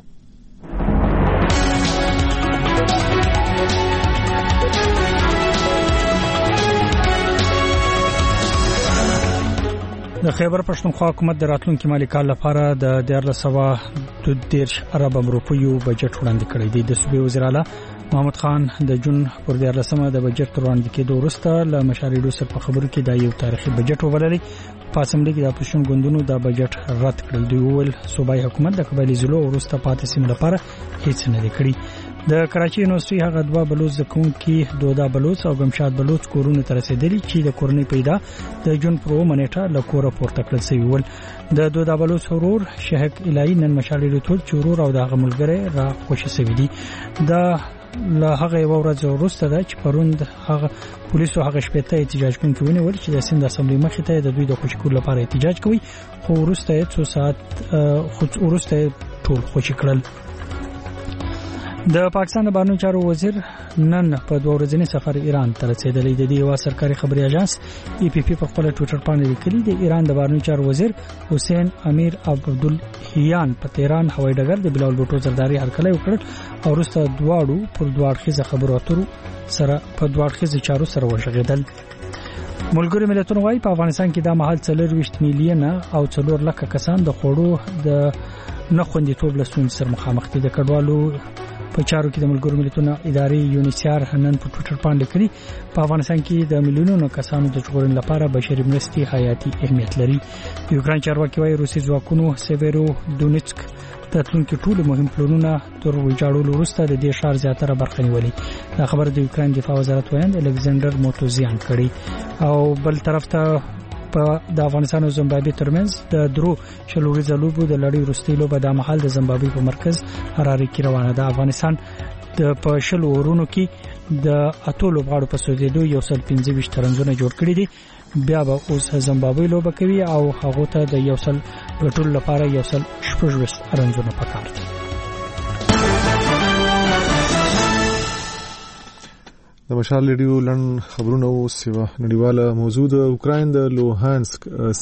Speaker 3: د خیبر پښتونخوا حکومت د راتلونکي مالي کال لپاره د دیارلس سوه دوه دېرش ارب روپیو بجټ وړاندې کړی دی. د صوبې وزیر اعلی محمد خان د جون پر دیارلسمه د بجټ وړاندې کېدو وروسته له مشاري ډوسر په خبرو کې دا یو تاریخي بجټ وبللی. په اسمبلی کې د اپوزیشن ګوندونو دا بجټ رد کړل. دوی وویل صوبایي حکومت د قبایلي ضلعو وروسته پاتې سیمو لپاره هیڅ نه دی کړی. د کراچي یونیورسيټي هغه دوه بلوچ زکونکي دودا بلوچ او گمشاد بلوچ کورونه تر رسیدلی چې د کورنۍ پیدا د جون پرو منېټه له کوره پورته کړل شوی ول. د دودا بلوچ ورور شهک الهي نن مشالي رتول چورور او د غملګره را خوشي شوی دي. د له هغه یو ورځ وروسته د چې پروند هغه پولیسو هغه شپته احتجاج کوونکي ونیول چې د سند اسمبلی مخې ته د دوی د خوشي کول لپاره احتجاج کوي، خو وروسته څو ساعت خو وروسته ټول خوشي کړل. د پاکستان د بهرنیو چارو وزیر نن په دوه ورځني سفر ایران ته رسیدلی. د دې یو سرکاري خبري اژانس ای پی پی په خپل ټوئیټر باندې لیکلي د ایران د بهرنیو چارو وزیر حسین امیر عبدالهیان په تهران هوایي ډګر د بلال بوټو زرداری هرکلی وکړ او وروسته دواړو پر دوه اړخیزه خبرو اترو سره په دوه اړخیزه چارو سره وشغېدل. ملګری ملتونو وايي په افغانستان کې د مهال څلور ویشت میلیونه او څلور لکه کسان د خوړو د نه خوندیتوب له ستونزې سره مخامخ دي. د کډوالو په چارو کې د ملګرو ملتونو ادارې یونیسیار نن په ټوئیټر باندې لیکلي په افغانستان کې د میلیونونو کسانو د ژغورنې لپاره بشري مرستې حیاتي اهمیت لري. یوکران چارواکي وايي روسي ځواکونو سیویرو دونیټسک د تلونکو ټول مهم پلانونه تر ویجاړولو وروسته د دې ښار زیاتره برخه نیولې. دا خبر د یوکران دفاع وزارت وایند الکساندر موتوزیان کړی. او بل طرف ته د افغانستان او زیمبابوې ترمنځ د درو شلوريزه لوبو د لړۍ وروستۍ لوبه د محل د زیمبابوې په مرکز حراري کې روانه ده. افغانستان د په شلو ورونو کې د اتو لوبغاړو په سودېدو یو سل پنځه ویشت رنزونه جوړ کړي دي. بیا به اوس زیمبابوې لوبه کوي او هغه ته د یو سل ګټلو لپاره یو سل شپږ ویشت رنزونه پکار دي.
Speaker 1: د مشال ریډیو لن خبرونه او سیوا نړیواله موضوع د اوکراین د لوهانسک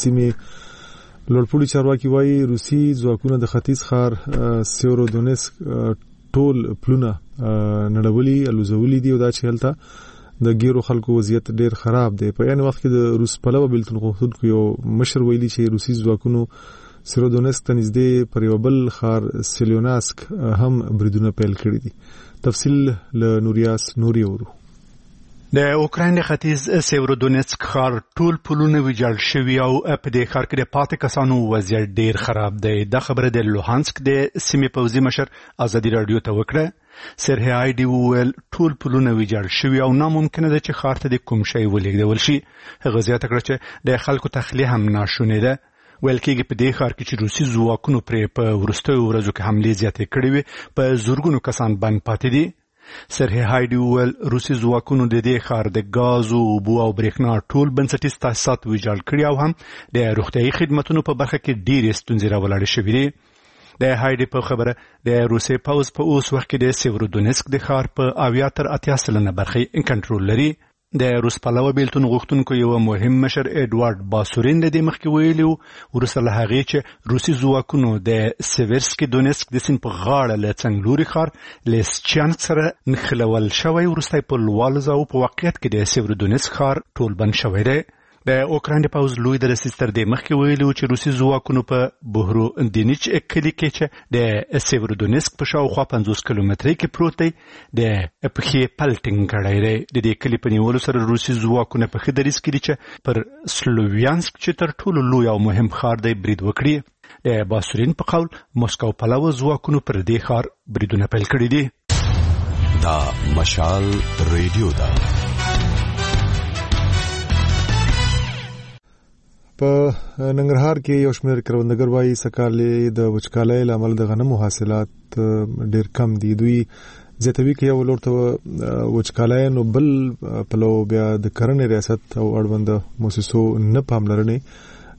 Speaker 1: سیمې لوړپوړي چارواکي وايي روسي ځواکونه د ختیځ ښار سیورودونیسک ټول پلونه نړولي الوزولي دي او دا چې هلته د ګیرو خلکو وضعیت ډیر خراب دی. په یان وخت کې د روس پلوه بلتون غوښتونکو یو مشر ویلي چې روسي ځواکونو سیورودونیسک ته نږدې پر یو بل ښار سیلیوناسک هم بریدونه پیل کړي دي. تفصیل له نوریاس نوري اورو.
Speaker 5: د اوکراین ختیځ سیورودونیسک ښار ټول پلونه ویجاړ شوي او په دې ښار کې د پاتې کسانو وضعیت ډیر خراب دی. دا خبره د لوهانسک د سیمې پوځي مشر ازادي رادیو ته وکړه. سرهی آیډي وویل ټول پلونه ویجاړ شوي او ناممکنه ده چې ښار ته د کوم شی ولېږدول شي. هغه زیاته کړه چې د خلکو تخلیه هم ناشونې ده. ویل کېږي په دې ښار کې چې روسي ځواکونو پرې په وروستیو ورځو کې حملې زیاتې کړې وې په زرګونو کسان بند پاتې دي. سرهی هایډي وویل روسي ځواکونو د دې ښار د ګازو اوبو او برېښنا ټول بنسټیز تاسیسات ویجاړ کړي او هم د روغتیايي خدمتونو په برخه کې ډېرې ستونزې راولاړې شوې دي. د هایډي په خبره د روسي پوځ په اوس وخت کې د سیورودونیسک د ښار په اویا تر اتیا سلنه برخه کنټرول لري. د روس پلوه بیلتون غوښتونکو یو مهم مشر ایډوارډ باسورین د دې مخکې ویلي وروسته له هغې چې روسي ځواکونو د سیورسکي دونیسک د سیند په غاړه له څنګلوري ښار لیسچانسک سره نښلول شوی. وروسته په لوالزه او په واقعیت کې د سیورودونیسک ښار ټول بند شوی دی. د اوکراین د پوځ لوی درسیز تر دې مخکې ویلي چې روسي ځواکونو په بوهرو دینیچ کلي کې چې د سیورودونیسک په شاوخوا پنځوس کیلومترۍ کې پروت دی د پښې پلټینګ کړی دی. د دې کلي په نیولو سره روسي ځواکونه په ښه دریځ کې دي چې پر سلوویانسک چې تر ټولو لوی او مهم ښار دی برید وکړي. د باسورین په قول مسکو پلوه ځواکونو پر دې ښار بریدونه پیل کړي دي.
Speaker 8: دا مشال ریډیو ده.
Speaker 1: په ننګرهار کې یو شمېر کروندګر وايي سکهال د وچکالۍ له امله د غنمو حاصلات ډېر کم دي. دوی زیاتوي کې یو لور ته وچکالۍ نو بل پلو بیا د کرنې ریاست او اړوند موسسو نه پاملرنې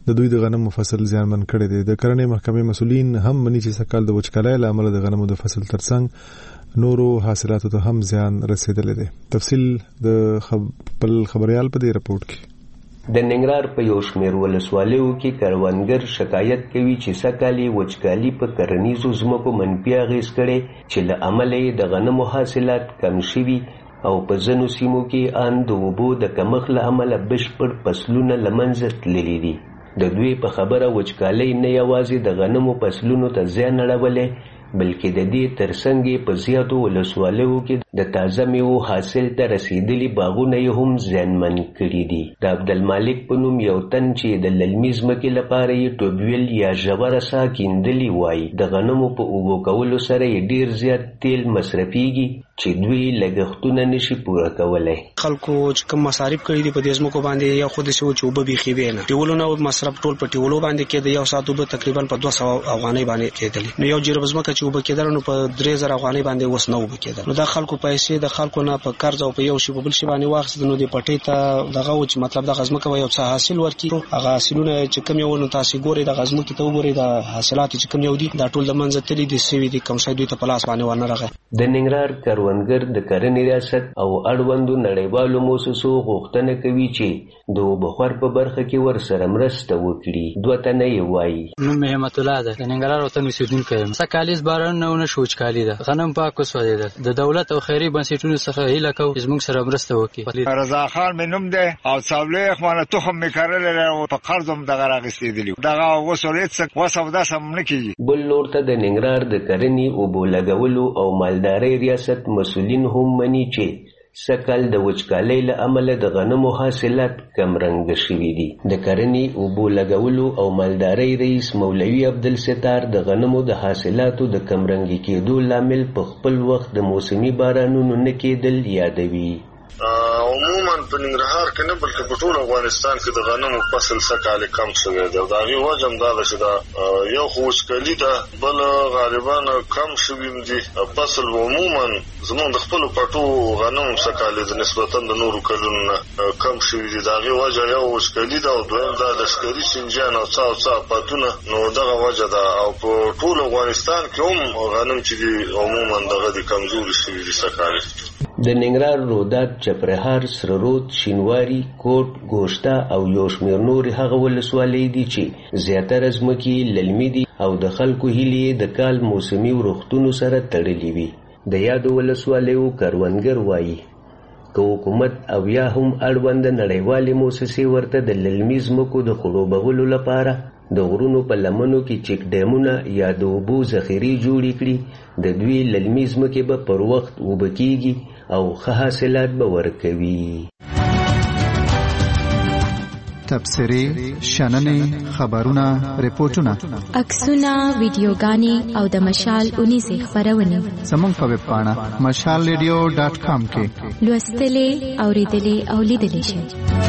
Speaker 1: د دوی د غنمو فصل زیانمن کړی دی. د کرنې محکمې مسولین هم مني چې سکهال د وچکالۍ له امله د غنمو د فصل ترڅنګ نورو حاصلاتو ته هم زیان رسیدلی دی. تفصیل د خپل خبريال په دې رپورټ کې.
Speaker 6: د ننګرهار په یو شمېر ولسوالیو کې کروندګر شکایت کوي چې سکهالي وچکالي په کرنیزو ځمکو منفي اغېز کړی چې له امله یې د غنمو حاصلات کم شوي او په ځینو سیمو کې ان د اوبو د کمښت له امله بشپړ فصلونه له منځه تللي دي. د دوی په خبره وچکالۍ نه یوازې د غنمو فصلونو ته زیان اړولی بلکې د دې ترڅنګ په زیاتو ولسوالیو کې د تازه میوو حاصل ته رسیدلي باغونه یې هم زیانمن کړي دي. د عبدالمالک په نوم یو تن چې د للمي ځمکې لپاره یې ټوبویل یا ژوره ساه کیندلي وایي د غنمو په اوبو کولو سره یې ډیر زیات تیل مصرفیږي چې دوی لګښتونه نشي پوره کولای.
Speaker 9: خلکو چې کوم مصارف کړي دي په دې ځمکو باندې یا خو د سوچ او به بيخي نه ټیولونه مصرف ټول په ټیولو باندې کې د یو ساعت به تقریبا په دوه سوه افغانۍ باندې کېدل. نو یو جرب ځمکه چې وب کېدل نو په درې زره افغانۍ باندې وس نه وب کېدل. نو دا خلکو پیسې د خلکو نه په قرض او په یو شی په بل شی باندې واخص نو د پټې ته دغه و چې مطلب د غزمکه یو څه حاصل ورکړي هغه حاصلونه چې کوم یو نو تاسو ګوري د غزمکه ته وګوري د حاصلات چې کوم یو دي دا ټول د منځ تللی دي سوي دي کوم شي دوی ته پلاس باندې ورنه راغی.
Speaker 6: د ننګرهار کروندګر د کرنې ریاست او اړوندو نړیوالو موسسو غوښتنه کوي چې د بخار په برخه کې ورسره مرسته وکړي. دوه تنه یې وایي.
Speaker 10: نوم محمد الله ده، د ننګرهار وطن اوسیدونکی یم. سکهالیز باران نه ونه شو وچکالي ده، غنم پاک وسوځېدل. د دولت او خیري بنسټونو څخه هیله کوو چې زموږ سره مرسته وکړي.
Speaker 11: رضا خان مې نوم دی او څاولې خمانه تخم مې کرلې او په قرض هم دغه راغستېدلی دغه وسولې څه وسودا سم نه کیږي.
Speaker 6: بل لور ته د ننګرهار د کرنې اوبو لګولو او مالدارۍ ریاست مسولین هم مني چې سکهال د وچکالۍ له امله د غنمو حاصلات کم رنګه شوي دي. د کرنې اوبو لګولو او مالدارۍ رئیس مولوي عبدالستار د غنمو د حاصلاتو د کم رنګي کېدو لامل په خپل وخت د موسمي بارانونو نه کېدل یادوي.
Speaker 11: عموما په ننګرهار کې نه بلکې په ټول افغانستان کې د غنمو فصل سکهال کم شوی دی. دا غي وجه هم دا چې دا یو خو وچکالي ده بل غالبا کم شوی دي. فصل عموما زموږ د خپل پټو غنمو سکهال د نسبتا د نورو کلونو کم شوی دي. دا غي وجه یو وچکالي ده او دویم دا د شکري سنجان او څاو څاو پاتونه نو دغه وجه ده او په ټول افغانستان کې هم غنم چې دي عموما دغه د کمزوري شوی دي سکهال.
Speaker 6: د ننګرهار رودات چپرهار سررود شینواري کوټ ګوشته او یو شمېر نور هغه ولسوالۍ دي چې زیاتره ځمکې للمي دي او د خلکو هیلې د کال موسمي ورښتونو سره تړلې وي. د یادو ولسوالیو کروندګر وایي که حکومت او یا هم اړوند نړیوالې موسسې ورته د للمي ځمکو د خړوبولو لپاره د غرونو په لمنو کې چک ډیمونه یا د اوبو ذخیرې جوړې کړي د دوی للمي ځمکې به پر وخت اوبه کیږي او ښه حاصلات به ورکوي.
Speaker 23: تبصرې، شننې، خبرونه، ریپورتونه،
Speaker 12: عکسونه، ویډیوګانې او د مشال اونیزې خپرونې
Speaker 23: زموږ په ویب پاڼه مشال ریډیو ډاټ کام کې
Speaker 12: لوستلې، اوریدلې او لیدلې شئ.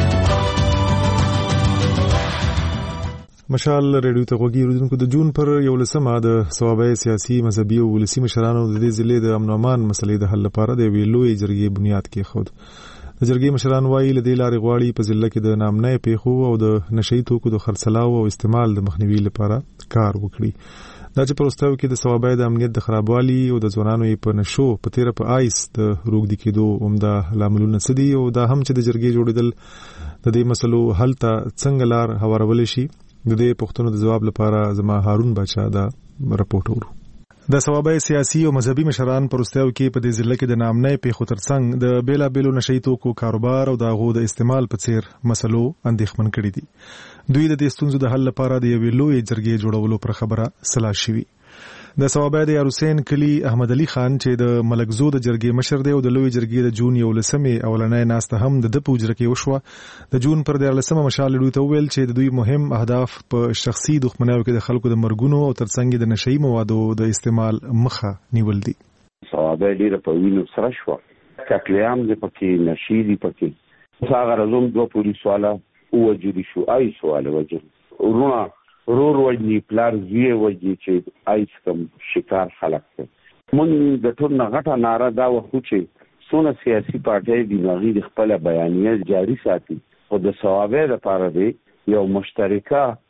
Speaker 1: مشال ریډیو ته غوږی اوریدونکو د جون پر یولسمه د ثوابه سیاسي مذهبي او ولسي مشرانو د دې ضلع د امن او امان مسلې د حل لپاره د ویلوې جرګې بنیاد کېښود. د جرګې مشران وایي له دې لارې غواړي په ضلع کې د نامنۍ پیښو او د نشئی توکو د خرڅلاو او استعمال د مخنیوي لپاره کار وکړي. دا چې په وروستیو کې د ثوابه د امنیت د خرابوالي او د ځوانانو په نشو په تیره په آیس د روږدي کېدو عمده لاملونه څه دي او دا هم چې د جرګې جوړېدل د دې مسلو حل ته څنګه لار هوارولی شي. د دې پوښتنو د جواب لپاره زما هارون بچا دا رپورټ ورو. د ثوابه سیاسي او مذهبي مشران پر وروستیو کې په دې ضلع کې د نامنۍ پیښو ترڅنګ د بیلابیلو نشئی توکو کاروبار او د هغو د استعمال په څیر مسلو اندېښمن کړي دي. دوی د دې ستونزو د حل لپاره د یوې لویې جرګې جوړولو پر خبره سلا شوي. د ثوابه د یاروسین کلی احمد علي خان چې د ملکزو د جرګې مشر دی او د لوی جرګې د جون یولسمې اولنۍ ناسته هم د د پوجره کې وشوه. د جون پر دیارلسمه مشال ډوی ته ویل چې د دوی مهم اهداف په شخصي دښمنیو کې د خلکو د مرګونو او ترڅنګ د نشئی موادو د استعمال مخه نیول دي.
Speaker 13: ثوابه ډیره په وینو سره شو ککلیام د پکې نشئی دی پکې هغه رزوم دوه پولیس والا وجودي شو آی سوال وجه ورونه رور وجنی پلار زیه وجنی چې آیس کم شکار خلق ده. مونږ د ټول نغټه ناره دا وخت چې څونه سیاسي پارټۍ د نغې د خپل بیانیه جاری ساتي او د ثوابه لپاره دی یو مشترکه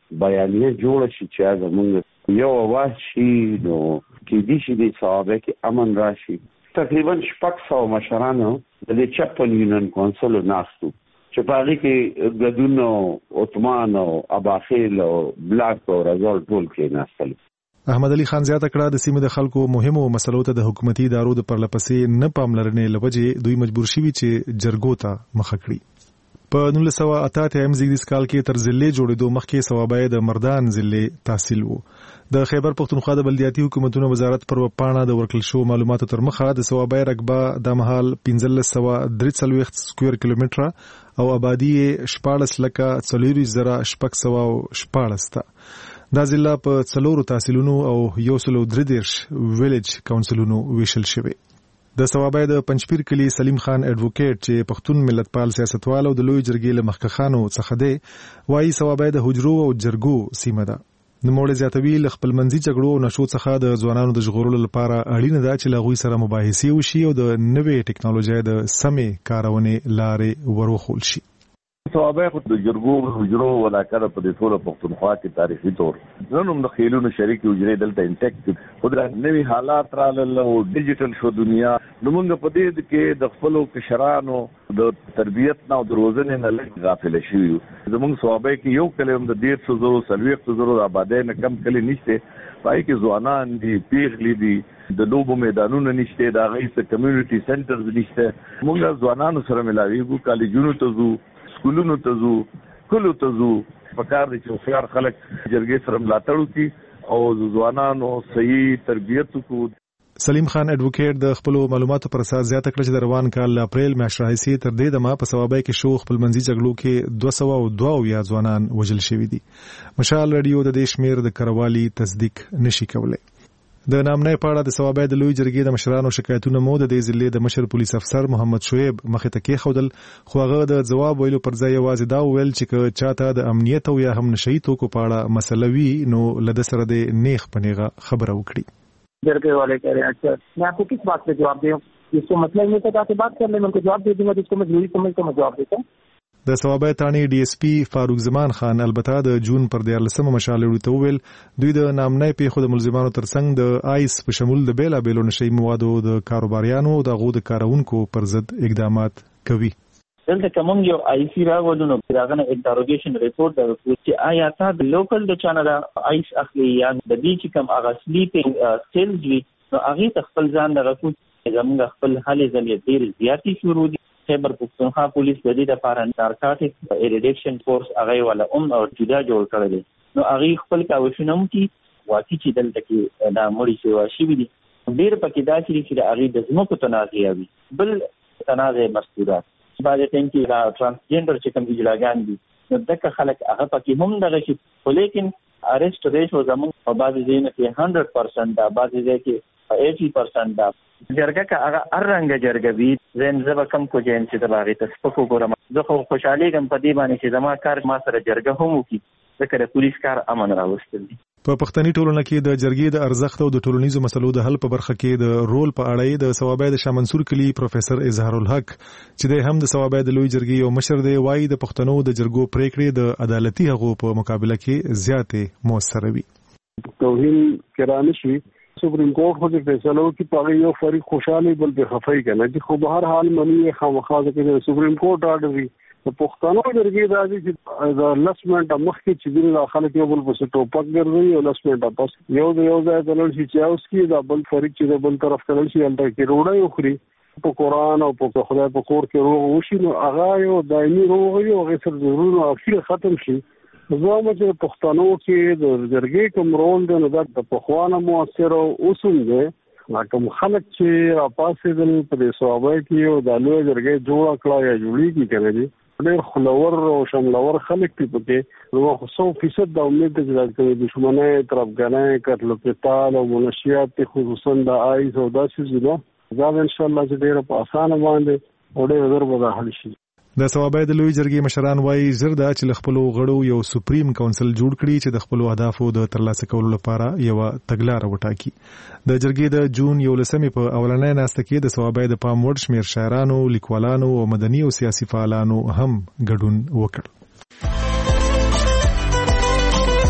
Speaker 13: بیانیه جوړ شي چې زمونږ یو आवाज شي نو کې دي چې د صحابه کې امن راشي. تقریبا شپږ سوه مشرانو د چپن یونین کونسل ناستو چې په هغه کې ګډون او عثمان او اباخیل او بلاک او رزول ټول کې ناستل.
Speaker 1: احمد علي خان زیاته کړه د سیمې د خلکو مهمو مسلو ته د حکومتي ادارو د پرلپسې نه پاملرنې لوجې دوی مجبور شوي چې جرګو ته مخه کړي. په نولس سوه اته اتیا زیږدیز کال کې تر ضلع جوړېدو مخکې صوابه د مردان ضلع تحصیل وو. د خیبر پختونخوا د بلدیاتي حکومتونو وزارت پر پاڼه د ورکړل شو معلوماتو تر مخه د صوابه رقبه د مهال پنځلس سوه درې څلوېښت سکویر کیلومتره او آبادی شپاړس لکه څلوېښت زره شپږ سوه شپاړس ته. دا ضلع په څلورو تحصیلونو او یو سلو درې دېرش ویلیج کونسلونو ویشل شوی. د صوابه د پنځپیر کلی سلیم خان اډوکیټ چې پښتون ملتپال سیاستوال او د لوی جرګې له مخکخانو څخه دی وایي صوابه د حجرو او جرګو سیمه ده. نوموړی زیاتوي له خپلمنځي جګړو او نشو څخه د ځوانانو د ژغورلو لپاره اړینه ده چې له هغوی سره مباحثې وشي او د نوې ټکنالوژۍ د سمې کارونې لارې وروښول شي.
Speaker 7: صوابه خو د جرګو حجرو ولاکره په دې ټوله پښتونخوا کې تاریخي طور نن هم د خیلونو شریکي حجرې دلته انټیکټ خو د نوي حالات رالل او ډیجیټل شو دنیا نو موږ په دې کې د خپلو کشرانو د تربیت نه او د روزنې نه لږ غافل شوي یو. زموږ صوابه کې یو کلی هم د دېرشو زرو څلوېښتو زرو د آبادۍ نه کم کلی نشته. پای کې ځوانان دي پیغلي دي د لوبو میدانونه نشته د هغې څه کمیونټي سنټرز نشته. موږ ځوانانو سره ملاویږو کالجونو ته ځو سکولونو ته ځو کلو ته ځو پکار دي چې هوښیار خلک جرګې سره ملاتړ وکړي او ځوانانو صحیح تربیت وکړو.
Speaker 1: سلیم خان اډوکیټ د خپلو معلوماتو پر اساس زیاته کړه چې د روان کال اپریل میاشتې راهیسې تر دې دمه په صوابه کې شو خپلمنځي جګړو کې دوه سوه او دوه اویا ځوانان وژل شوي دي. مشال رادیو د دې شمېر د کروالي تصدیق نشي کولی. د نامنۍ په اړه د صوابه د لوی جرګې د مشرانو شکایتونه مو د دې ضلع د مشر پولیس افسر محمد شعیب مخې ته کېښودل خو هغه د ځواب ویلو پر ځای یوازې دا وویل چې که چاته د امنیت او یا هم نشهیي توکو په اړه مسله وي نو له ده سره د نیغ په نیغه خبره وکړي.
Speaker 14: جرګې والے کہہ رہے ہیں اچھا میں آپ کو کس بات پہ جواب دوں جس کو مسئلہ نہیں پتا آپ بات کر لیں میں ان کو جواب دے دوں گا جس کو مجبوری سمجھ کر میں جواب دیتا ہوں.
Speaker 1: د صوابه تانی ډي اس پی فاروق زمان خان البته د جون پر دیارلسمه مشال وروته ویل دوی د نامنۍ پیښو د ملزمانو ترڅنګ د آیس په شمول د بیلا بیلو نشئی موادو د کاروباریانو او د غو د کارونکو پر ضد اقدامات کوي.
Speaker 14: دلته کوم یو آی سی راغلو نو راغنه انټروګیشن ریپورت دا چې آیا تاسو د لوکل د چانل آیس اخلي یا د دې چې کوم هغه سلیپینګ سیلز وی نو هغه خپل ځان د رکوټ زموږ خپل حالې ځلې ډیر زیاتی شروع دي. خیبر پختونخوا پولیس د دې لپاره نارکاټیک ایریډکشن فورس هغه ولا ام او جدا جوړ کړل دي نو هغه خپل کاوشنم کی واقعي چې دلته کې دا مړی شي واشي دي ډیر پکې دا چې د هغه د زموږ تنازع وي بل تنازع مستورات بعد ټیم کې دا ترانسجندر چې کوم اجلاګان دي نو دغه خلک هغه پکې هم دغه شي ولیکن ارست ریشو زموږ په بعض ځینو کې صد درصد دا بعض ځای کې اسی درصد دا جرګه کا هغه ارنګ جرګه وی زين زب کم کو جین چې د باغې تاسو په ګورم زه خو خوشحالي کوم په دې باندې چې زما کار ما سره جرګه هم وکي ځکه د پولیس کار امن راوستل دي.
Speaker 1: په پښتني ټولنه کې د جرګې د ارزښت او د ټولنیزو مسلو د حل په برخه کې د رول په اړه د صوابه د شاه منصور کلی پروفیسور اظهار الحق چې د هم د صوابه د لوی جرګې یو مشر دی وایي د پښتنو د جرګو پریکړې د عدالتي حقوقو په مقابله کې زیاتې موثر وي.
Speaker 15: توهین کرانه شي سپریم کورټ خو د فیصلو کې پاره یو فریق خوشاله بل به خفای کنه چې خو به هر حال منی خامخا د سپریم کورټ اورډر وی په پښتنو درګي راځي چې د لسمنټ مخ کې چې د خلک یو بل په ټوپک ګرځي او لسمنټ پاس یو د یو ځای دلل شي چې اوس کې د بل فریق چې د بل طرف کړل شي الته کې روړی او خري په قرآن او په خدای په کور کې روغ وشي نو هغه یو دایمي روغ یو هغه سره ضروري اخیر ختم شي. زما چې پښتنو کې د جرګې کوم رول دی نو دا د پخوانه موثر او اصول دی کوم خلک چې راپاسې دل په صوابه کې او د لوی جرګې جوړ کړه یا جوړیږي کوي ډېر خلور او شملور خلک دي په کې نو خو سو فیصد د امید د جګړې د دشمنۍ طرفګنۍ قتل قتال او منشیات خصوصا د آیس او داسې زیاده دا ان شاء الله چې ډېر په اسانه باندې او ډېر زر به حل شي.
Speaker 1: د صوابه د لوی جرګې مشران وایي زر دا چې له خپلو غړو یو سپریم کونسل جوړ کړي چې د خپلو اهدافو د ترلاسه کولو لپاره یوه تګلاره وټاکي. د جرګې د جون یولسمې په اولنۍ ناسته کې د صوابه د پام وړ شمېر شاعرانو لیکوالانو او مدني او سیاسي فعالانو هم ګډون وکړ.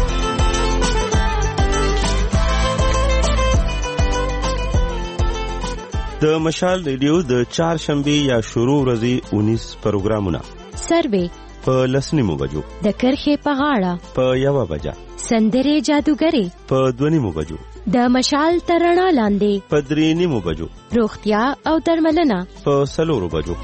Speaker 4: د مشال ریډیو د چهارشنبه یا شروع ورځې اونیس پروګرامونه
Speaker 12: سروې
Speaker 4: په لسنیمو بجو
Speaker 12: د کرخې په غاړه په
Speaker 4: یوه بجه
Speaker 12: سندرې جادوګرې
Speaker 4: په دونیمو بجو
Speaker 12: د مشال ترڼا لاندې
Speaker 4: په درې نیمو بجو
Speaker 12: روغتیا او درملنه
Speaker 4: په څلورو بجو.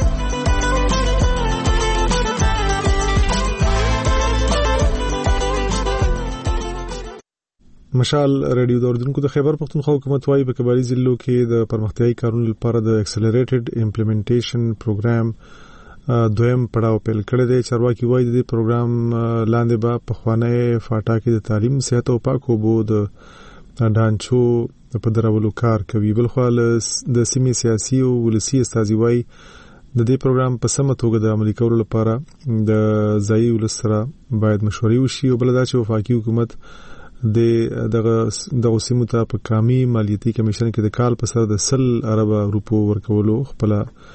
Speaker 1: مشال ریډیو د اردوونکو د خیبر پختونخوا حکومت وايي په کباري ضلعو کې د پرمختیايي کارونو لپاره د اکسلریټډ امپلیمنټیشن پروګرام دویم پړاو پیل کړی دی. چارواکي وايي د دې پروګرام لاندې به په خوانه فاټا کې د تعلیم، صحت او پاکو اوبو د ډانچو په درولو کار کوي. بلخو د سیمې سیاسي او ولسي استازي وايي د دې پروګرام په سمه توګه د عملي کولو لپاره د ځایي ولس سره باید مشورې وشي او بل دا چې وفاقي حکومت د دغه دغه سیمو ته په کامي مالیاتي کمیشن کې د کال په سر د سل ارب روپو ورکولو خپل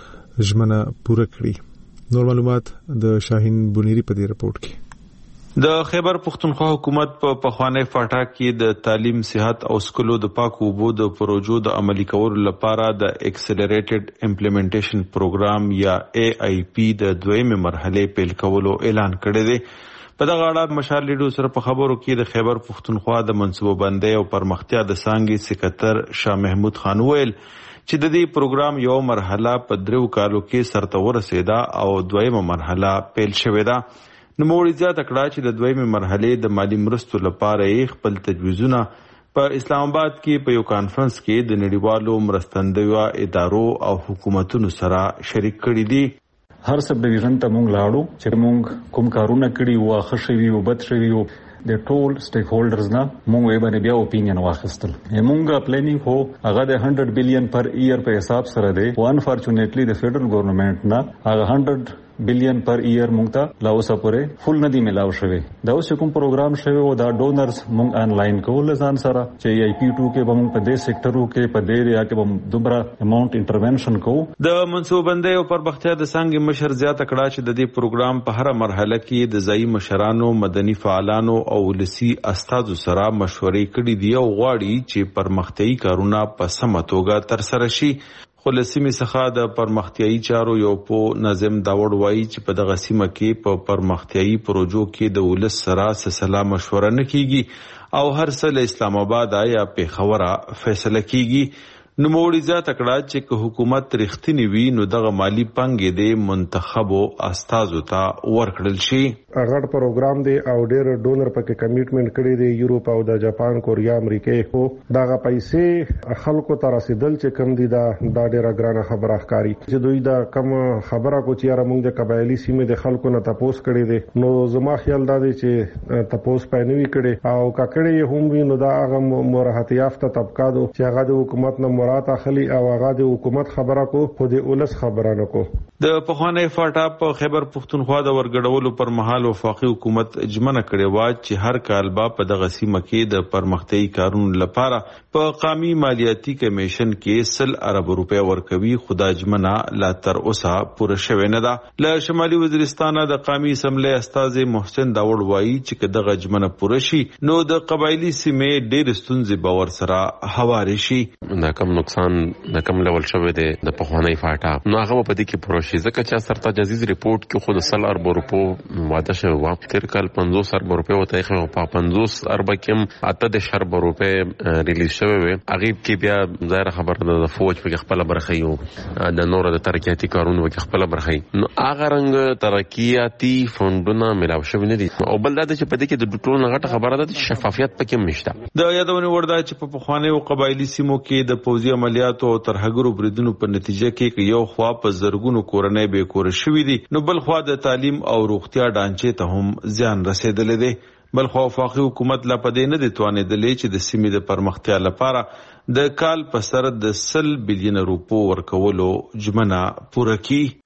Speaker 1: ژمنه پوره کړې. نور معلومات د شاهین بونيري په دې رپورت کې.
Speaker 16: د خیبر پختونخوا حکومت په پخوانی فاټا کې د تعلیم، صحت او سکولو د پاکو اوبو د پروژو د عملي کولو لپاره د اکسلریټډ امپلیمنټیشن پروګرام یا ای آی پی د دویمه مرحله پیل کولو اعلان کړی دی. په دغه اړه مشال ریډیو سره په خبرو کې د خیبر پختونخوا د منصوبه بندۍ او پرمختیا د څانګې سکرټر شاه محمود خان ویل چې د دې پروګرام یو مرحله په دریو کالو کې سرته ورسېده او دویمه مرحله پیل شوې ده. نوموړي زیاته کړه چې د دویمه مرحلې د مالی مرستو لپاره یې خپل تجویزونه په اسلام آباد کې په یو کانفرنس کې د نړیوالو مرستندویو ادارو او حکومتونو سره شریک کړي دي.
Speaker 17: هر سب ډیویژن ته مونږ لاړو چې مونږ کوم کارونه کړي وو، ښه شوي وو، بد شوي وو، د ټول سټیک هولډرز نه مونږ یې باندې بیا اوپینین واخیستل. مونږه پلانینګ هو هغه د هنډرډ بلین پر ایئر په حساب سره دی. انفارچونیټلی د فیډرل ګورنمنت نه هغه هنډرډ بلین پر ایئر مونږ ته لا اوسه پورې فول ندی ملاو شوی. دا اوس کوم پروګرام شوی او دا ډونرز مونږ انلاین کول ځان سره چې ای پی ټو کې به مونږ په دې سېکټرو کې په دې ایریا کې به دومره اماونټ انټرونشن کوو.
Speaker 16: د منصوبه بندۍ او پرمختیا د څانګې مشر زیاته کړه چې د دې پروګرام په هر مرحله کې د ځایي مشرانو، مدني فعالانو او ولسي استازو سره مشورې کړې دي او غواړي چې پرمختیايي کارونه په سمه توګه ترسره شي. خو له سیمې څخه د پرمختیايي چارو یو په نظم داوړ وایي چې په دغه سیمه کې په پرمختیايي پروژو کې د ولس سره سلا مشوره نه کیږي او هر څه له اسلام آباد یا پیښور فیصله کیږي. نوموړي زیاته کړه چې که حکومت رښتینی وي نو دغه مالی پنګې د منتخبو استازو ته ورکړل شي.
Speaker 18: غټ پروګرام دی او ډېر ډونر پکې کمیټمنټ کړی دی، یورپ او د جاپان، کوریا، امریکا. خو دغه پیسې خلکو ته رسیدل چې کم دي دا د ډېره ګرانه خبره ښکاري چې دوی دا کم خبره کو چې را موږ د قبایلی سیمې د خلکو نه تپوس کړی دی. نو زما خیال دا دی چې تپوس پای نه وی کړي او ککړې هم وی نو دا هغه مرحت یافته طبقه دو چې هغه د حکومت نه مراد اخلي او هغه د حکومت خبره کو خو د اولس خبره نه کو.
Speaker 16: د پخوانی فاټا په خیبر پختونخوا د ورګډولو پر مهال وفاقي حکومت اجمنه کړې و چې هر کال به په دغه سیمه کې د پرمختیايي کارونو لپاره په قومي مالیاتي کمیشن کې سل ارب روپیا ورکوي. خدا اجمنه لا تر اوسه پوره شوې نه ده. له شمالي وزیرستان د قومي اسمبلی استاذ محسن داوړ وایي چې دغه اجمنه پوره شي نو د قبایلی سیمې ډېر ستونزې به ور سره هوارې شي.
Speaker 19: دا کم نقصان د کم لیول شوی دی د پخوانی فاټا نو هغه په دې کې پوره شي ځکه چې سرته جزیز ریپورت کې خود سل ارب روپو واده شوی و. تیر کال پنځوس ارب روپے وته خو په پنځوس ارب کې اته د ارب روپے ریلیز شوی و. هغه کې بیا ظاهر خبره د فوج په خپل برخه یو د نور د ترقیاتي کارونو په خپل برخه نو هغه رنګ ترقیاتي فندونه ملاو شوی نه دي او بل دا چې په دې کې د ټولو غټه خبره ده چې شفافیت پکې نشته.
Speaker 16: د یادونه وردا چې په پخوانی او قبایلی سیمو کې د پوځي عملیاتو او ترهګرو بریدونو په نتیجه کې یو خوا په زرګونو کورنۍ به کور شوې دي نو بل خوا د تعلیم او روغتیا ډانچې ته هم زیان رسیدلې دي. بل خو وفاقي حکومت لا پدې نه دي توانېدلې چې د سیمې د پرمختیا لپاره د کال په سر د سل بلین روپو ورکولو ژمنه پوره کړي.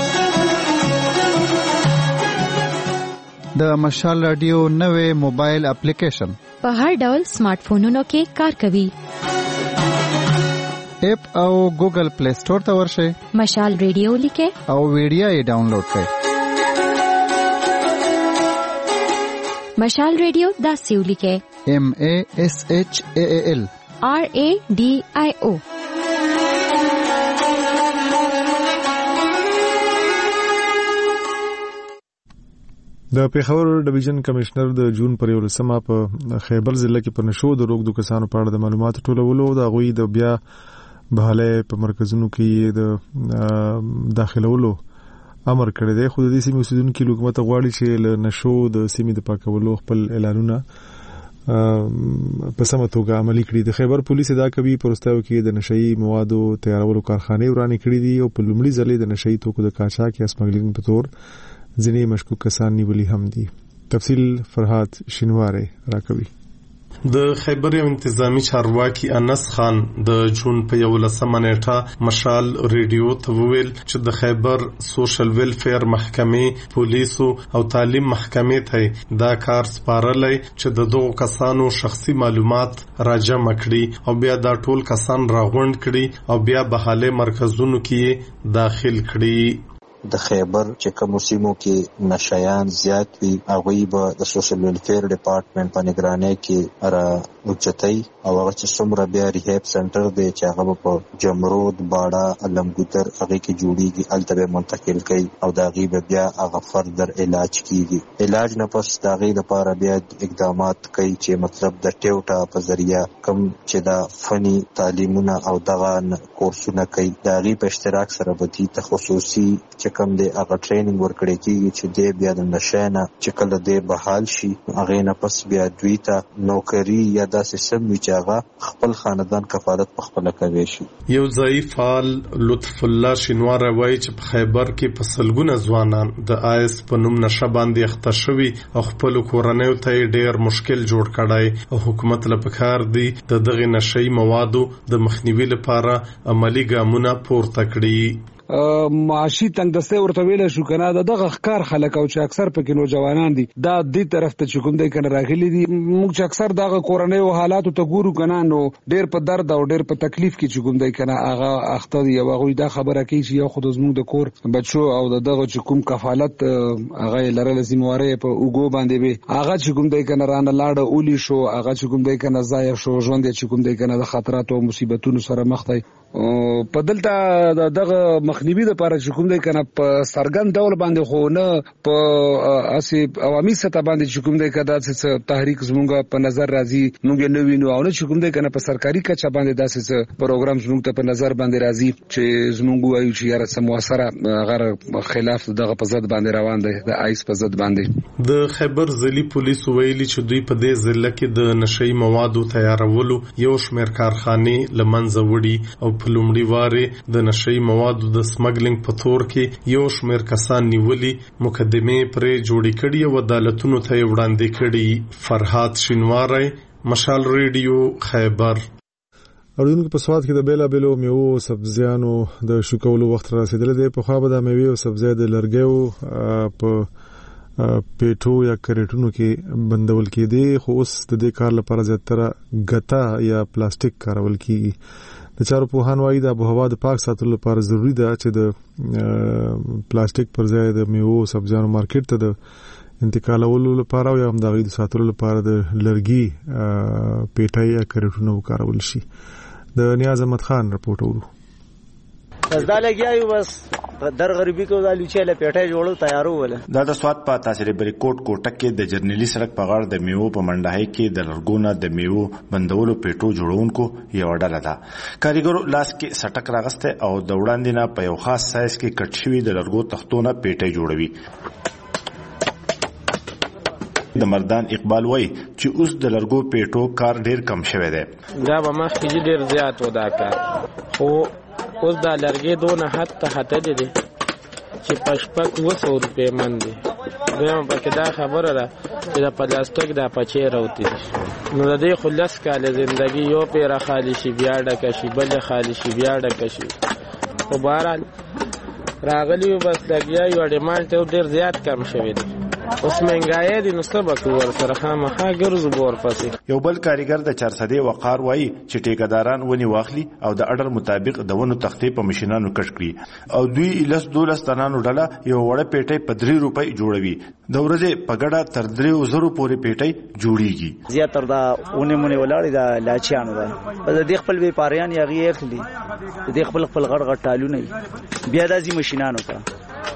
Speaker 23: د مشال رادیو نوې موبایل اپلیکیشن
Speaker 12: په هر ډول سمارټ فونونو کې کار کوي.
Speaker 23: اپ او ګوګل پلی سٹور ته ورشئ،
Speaker 12: مشال ریډیو لیکئ
Speaker 23: او ویډیو یې ډاونلوډ کړئ.
Speaker 12: مشال ریډیو داسې ولیکئ
Speaker 23: ایم ای ایس ایچ ای ای ایل
Speaker 12: آر ای ډي آی او.
Speaker 1: د پیښور ډیویژن کمشنر د جون پر یولسمه په خیبر ضلع کې په نشو د روغ د کسانو په اړه د معلوماتو ټولولو د غوي د بیا بهاله په مرکزونو کې د داخلولو امر کړی دی. خو د دې سیمې اوسیدونکو حکومت غواړي چې له نشو د سیمې د پاکولو خپل اعلانونه په سمه توګه عملي کړي. د خیبر پولیس دا کوي پرستاو کې د نشئی موادو تیارولو کارخانه ورانې کړې دي او په لومړي ځلې د نشئی توکو د قاچاق یا سمګلینګ په تور ځینې مشکوک کسان نیولي هم دي. تفصیل فرهاد شینواره راکوي.
Speaker 20: د خیبر یو انتظامی چارواکي انس خان د جون په یولسمه نیټه مشال ریډیو ته وویل چې د خیبر سوشل ویلفیر محکمې پولیسو او تعلیم محکمې ته دا کار سپارلی چې د دغو کسانو شخصي معلومات راجمع کړي او بیا دا ټول کسان راغونډ کړي او بیا بهاله مرکزونو کې داخل کړي.
Speaker 21: د خیبر چې کوم سیمو کې نشایان زیات وي هغوی به د سوشل ویلفیر ډپارټمنټ په نگرانۍ کې را اوچتای او هغه چې څومره بیا ریهاب سنټر دی چې هغه په جمرود باړه علمګودر هغه کې جوړیږي هلته به منتقل کوي او د هغې به بیا هغه فردر علاج کیږي. علاج نه پس د هغې لپاره بیا اقدامات کوي چې مطلب د ټیوټا په ذریعه کوم چې دا فني تعلیمونه او دغه کورسونه کوي د هغې په اشتراک سره به دي ته خصوصي کم دی هغه ټریننګ ورکړی کیږي چې دی بیا د نشانه چې کله دی بحال شي هغه نه پس بیا دوی ته نوکری یا داسې سم وي چې هغه خپل خاندان کفالت په خپل کوي شي.
Speaker 20: یو ضعیف فعال لطف الله شینواره وایي چې په خیبر کې په سلګونه ځوانان د آیس په نوم نشه باندې اخته شوي او خپل کورنیو ته ډېر مشکل جوړ کړای او حکومت له پکار دی د دغه نشئی موادو د مخنیوي لپاره عملی ګامونه پورته کړي.
Speaker 22: معاشي تنگ دسته ورته ویل شو کنه دغه ښکار خلک او چې اکثر پکې نوجوانان دي دا دې طرف ته چې کوم دی کنه راغلي دي موږ چې اکثر دغه کورنۍ او حالاتو ته ګورو کنه نو ډېر په درد او ډېر په تکلیف کې چې کوم دی کنه هغه اخته دي او هغه دا خبره کوي چې یو خود زموږ د کور بچو او دغه چې کوم کفالت هغه لرل ذمہواره په اوګو باندې به هغه چې کوم دی کنه رانه لاړه اولی شو هغه چې کوم دی کنه ضایع شو ژوند چې کوم دی کنه د خطرات او مصیبتونو سره مخ دی په دلته دغه مخنیوي د لپاره چې کوم دی کنه په سرګند ډول باندې خو نه په اسی عوامي سطح باندې چې کوم دی کنه داسې تحریک زموږ په نظر راځي موږ نه وینو او نه چې کوم دی کنه په سرکاري کچه باندې داسې پروګرام زموږ ته په نظر باندې راځي چې زموږ وایو چې یاره سم موثره غیر خلاف دغه په ضد باندې روان دی د آیس په ضد باندې.
Speaker 20: د خیبر ضلعي پولیس ویلي چې دوی په دې ضلع کې د نشئی موادو تیارولو یو شمېر کارخانې لمنځه وړي او په لومړي واره د نشئی موادو د سمګلینګ په تور کې یو شمېر کسان نیولي مقدمې پرې جوړې کړي او عدالتونو ته وړاندې کړي. فرهاد شینواره مشال ریډیو خیبر.
Speaker 1: اردن په سواد کې د بیلا بیلو میوو او سبزیانو د شوکولو وخت رسیدلی دی. په خوا به د میوې او سبزی د لرګیو په پیټو یا کریټونو کې بندول کېدي خو اوس د دې کار لپاره زیاتره ګتا یا پلاستیک کارول کیږي. د چارو پوهان وایي د آبهوا د پاک ساتلو لپاره ضروری ده چې د پلاستیک پر ځای د میوو او سبزیانو مارکیټ ته د انتقالولو لپاره او هم د هغوی د ساتلو لپاره د لرګي پیټۍ یا کریټونه وکارول شي. د نیاز احمد خان رپورټ ورو.
Speaker 24: بس دا لګیایو بس در غریبی کو دا لوچې له پیټه جوړو تیارو ولا
Speaker 25: دا د سواد په تاثیر بریکوټ کوټک کې د جرنیلی سړک په غاړه د میوو په منډهای کې د لرګونه د میوو بندولو پیټو جوړونکو یو ډله ده. کاریګرو لاس کې سټک راغسته او د وړاندې نه په یو خاص سایز کې کټ شوی د لرګو تختونه پیټه جوړوي. د مردان اقبال وای چې اوس د لرګو پیټو کار ډیر کم شوی دی.
Speaker 26: دا به مخکې ډیر زیات و دا کار خو اوس دا لرګي دونه حد ته هتلې دي چې پشپک و سو روپے من دي. دویم پکې دا خبره ده چې د پلاستیک دا پچې راوتی نو د دې خلاص کاله زندگی یو پیر خالی شي بیا ډکه شي بل خالی شي بیا ډکه شي. خو بهرحال راغلی بس لګیا یو ډیمانډ ته ډیر زیات کم شوی دی. اوس منګای دي نو سبق ور سره خامخا ګرځو بور پسې.
Speaker 25: یو بل کاریګر د چارسدې وقار وایي چې ټیکداران ونی واخلي او د اډر مطابق د ونو تختې په ماشينانو کټ کړي او دوی لس دولس تنانو ډله یو وړه پیټۍ په درې روپۍ جوړوي. د ورځې په ګډه تر درې زرو پورې پیټۍ جوړیږي.
Speaker 24: زیاتره دا ونه مونږ ولاړې دا لاچیانو ده په دې خپل بیپاریان یې غیر خلی دې خپل خپل غړ غړ ټالونه بیا دازي ماشينانو ته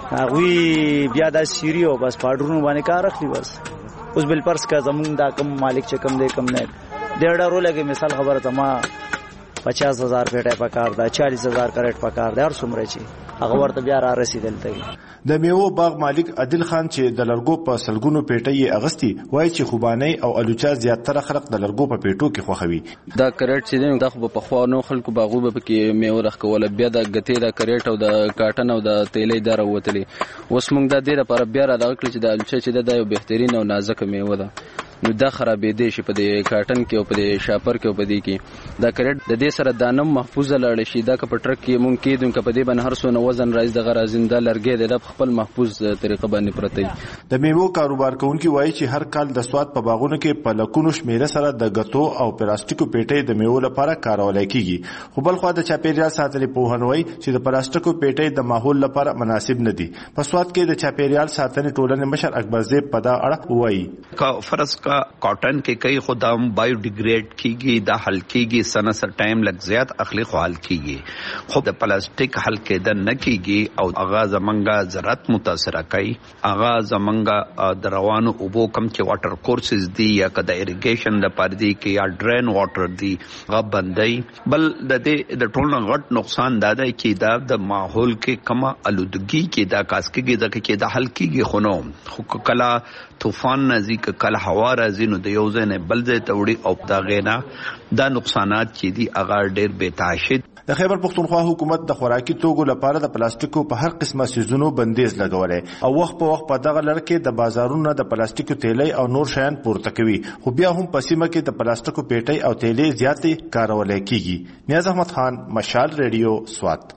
Speaker 24: هغوی بیا دا سیری او بس پاډرونو باندې کار اخلي. بس اوس بل پرس کا زمونږ دا کم مالک چې کم دی کم نه ډېر ډارو لګي. مثال خبره ته ما پچاس هزار پیټه پکار دا چالیس هزار کریټ پکار دا هر څومره چې هغه ورته بیا را رسیدل ته.
Speaker 25: د میوو باغ مالک عادل خان چې د لرګو په سلګونو پیټه یې اغستی وایي چې خوباني او الوچا زیاتره خلک د لرګو په پیټو کې خوخوي.
Speaker 2: دا کریټ چې دی دا خو په خوا نو خلکو باغو به کې میوه رخ کوله بیا د غتې د کریټ او د کاټن او د تیلې دره وتلی. اوس موږ د دې لپاره بیا را دغه کړی چې د الوچا چې د یو بهترین او نازک میوه ده نو دا خرابې دي شي په دې کاټن کې او په دې شاپر کې او په دې کې دا کریټ د دې سره دانم محفوظ لاړ شي. دا که په ټرک کې مونږ کې دم په دې باندې هر څونه وزن راځي د غرازنده لرګي د خپل محفوظ طریقه باندې پرته.
Speaker 25: د میوو کاروبار کوونکي وایي چې هر کال د سواد په باغونو کې په لکونو شمیره سره د غتو او پلاستیکو پیټې د میوو لپاره کارول کیږي. خو بل خو د چاپیریال ساتنې په هنوي چې د پلاستیکو پیټې د ماحول لپاره مناسب نه دي. په سواد کې د چاپیریال ساتنې ټولنې مشر اکبر زیب په دا اړه وایي
Speaker 3: کا فرض کا کاټن کې کئی خدام بایو ډیګریډ کیږي دا حل کیږي سنه سره ټایم لګ زیات اخلي خو حل کیږي. خو د پلاستیک حل کېدل نه کیږي او هغه زمونږه زراعت متاثر کوي. هغه زمونږه د روانو اوبو کم چې واټر کورسز دي یا کده اریګیشن لپاره دي کې یا ډرین واټر دي هغه بندي. بل د دې د ټولنه غټ نقصان دا دی چې دا د ماحول کې کما الودګي کې دا کاسکګي دا کې دا حل کیږي. خو نو خو کلا طوفان نزدیک کله هوا راځي نو د یو ځای نه بل ځای ته وړي او دا غینا دا نقصانات چې دي هغه ډېر بے تحاشد.
Speaker 25: د خیبر پختونخوا حکومت د خوراکي توکو لپاره د پلاستیکو په هر قسمه سيزونو بندیز لګولې او وخت په وخت په دغه لړ کې د بازارونو د پلاستیکو تیلې او نور شیان پورته کوي. خو بیا هم په سیمه کې د پلاستیکو پیټې او تیلې زیاتې کارول کیږي. نیاز احمد خان، مشال ریډیو، سوات.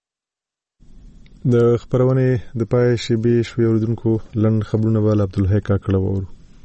Speaker 1: د خبرونه د پای شیبې شوي اوردونکو لن خبرونه ول عبدالحی کاکړه وورو.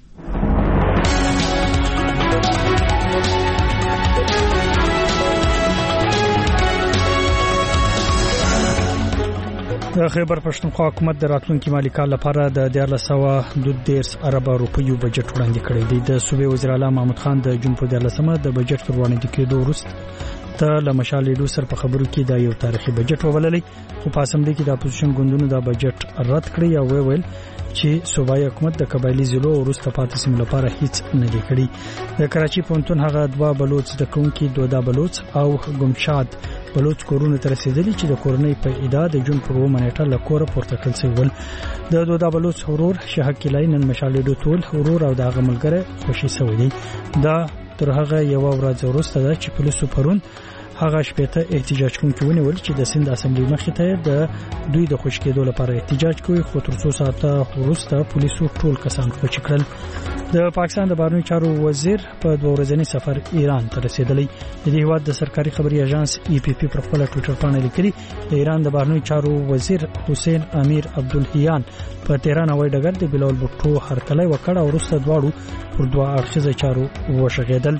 Speaker 5: د خیبر پښتونخوا حکومت د راتلونکي مالي کال لپاره د دیارلس سوه دوه دیرش اربه روپیو بجټ وړاندې کړی دی. د صوبې وزیر اعلی محمود خان د جون په دیارلسمه د بجټ پر وړاندې کېدو وروسته ته له مشال لیدو سره په خبرو کې دا یو تاریخي بجټ وبللی. خو په اسمبلی کې د اپوزیشن ګوندونو دا بجټ رد کړی او ویل چې صوبایي حکومت د قبایلی ضلعو وروسته پاتې سیمو لپاره هیڅ نه دی کړی. د کراچي پوهنتون هغه دوه بلوچ د کوونکي دودا بلوچ او ګمشاد بلوچ کورونه تر رسیدلی چې د کورنۍ په ادا د جون پر اومه نیټه له کوره پورته کړل شوی ول. د دودا بلوچ ورور شهاب کلای نن مشال لیدو ټول ورور او د هغه ملګری خوشي شوی دی. دا تر هغه یو ورځ وروسته ده چې پولیسو پرون هغه شپته احتجاج کوونکي ونیول چې د سند اسمبلی مخې ته د دوی د خوش کېدو لپاره احتجاج کوي. خو تر څو ساعته وروسته پولیسو ټول کسان خوشي کړل. د پاکستان د بهرنیو چارو وزیر په دوه ورځنی سفر ایران ته رسیدلی. د دې هیواد د سرکاري خبري اژانس ای پی پی پر خپل ټوئیټر باندې لیکلي د ایران د بهرنیو چارو وزیر حسین امیر عبدالحیان په تهران هوایي ډګر د بلال بوټو هرکلی وکړ او وروسته دواړو پر دوه اړخیزه چارو وشغېدل.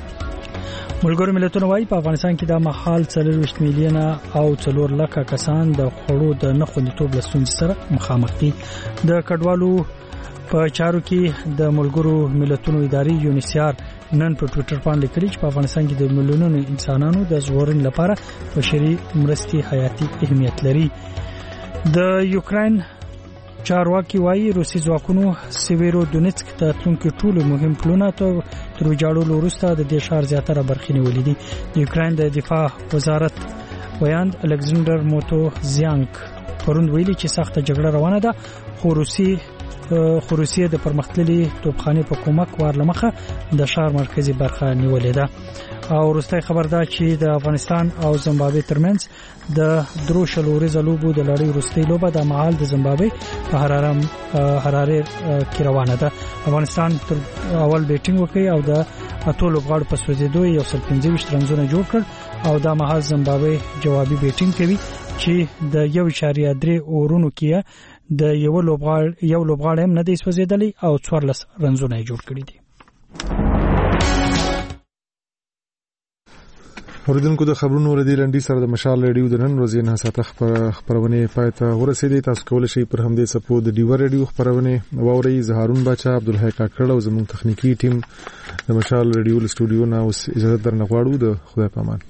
Speaker 5: ملګرو ملتونو وايي په افغانستان کې د مهال څلور میلیونه او څلور لکه کسان د خوړو د نه خوندیتوب له ستونزې سره مخامخ دي. د کډوالو په چارو کې د ملګرو ملتونو ادارې یونیسیار نن په ټوئیټر باندې لیکلي چې په افغانستان کې د میلیونونو انسانانو د ژغورنې لپاره بشري مرستې حیاتي اهمیت لري. د یوکرين چارواکي وايي روسي ځواکونو سیویرو دونیتسک ته تلونکي ټول مهم پلونه ته تر ویجاړولو وروسته د دې ښار زیاتره برخې نیولې دي. د یوکرين د دفاع وزارت ویاند الکساندر موتوزیانک پروند ویلي چې سخته جګړه روانه ده خو روسي خو روسیه د پرمختللي توپخانې په کومک وارلمخه د ښار مرکزی برخه نیولې ده. او وروستي خبر ده چې د افغانستان او زیمبابوې ترمنځ د درو شلو ورځې لوبو د لړۍ وروستي لوبه د مهال د زیمبابوې په حرارم حراره کې روانه ده. افغانستان تر اول بیټینګ وکړي او د اټول لوبغاړو په سوځېدو یو سل پنځه ویشت رنزونه جوړ کړ او د مهال زیمبابوې جوابي بیټینګ کوي چې د یو اشاریه درې اورونو کې د یو لوبغاړ یو لوبغاړ هم نه دی سوځېدلی او څوارلس رنزونه جوړ کړي دي.
Speaker 1: اوریدونکو د خبرونو ردی لنډي سره د مشال ریډیو د نن ورځې نه ساته خبرونه پاتې ورسېدې. تاسو کولای شئ پر همدې سپو د ډیو ریډیو خبرونه ووري. زهارون بچا عبدالحی کاکړ او زموږ تخنیکی ټیم د مشال ریډیو ل سټوډیو نه اوس اجازه درنه غواړو. د خدای پامان.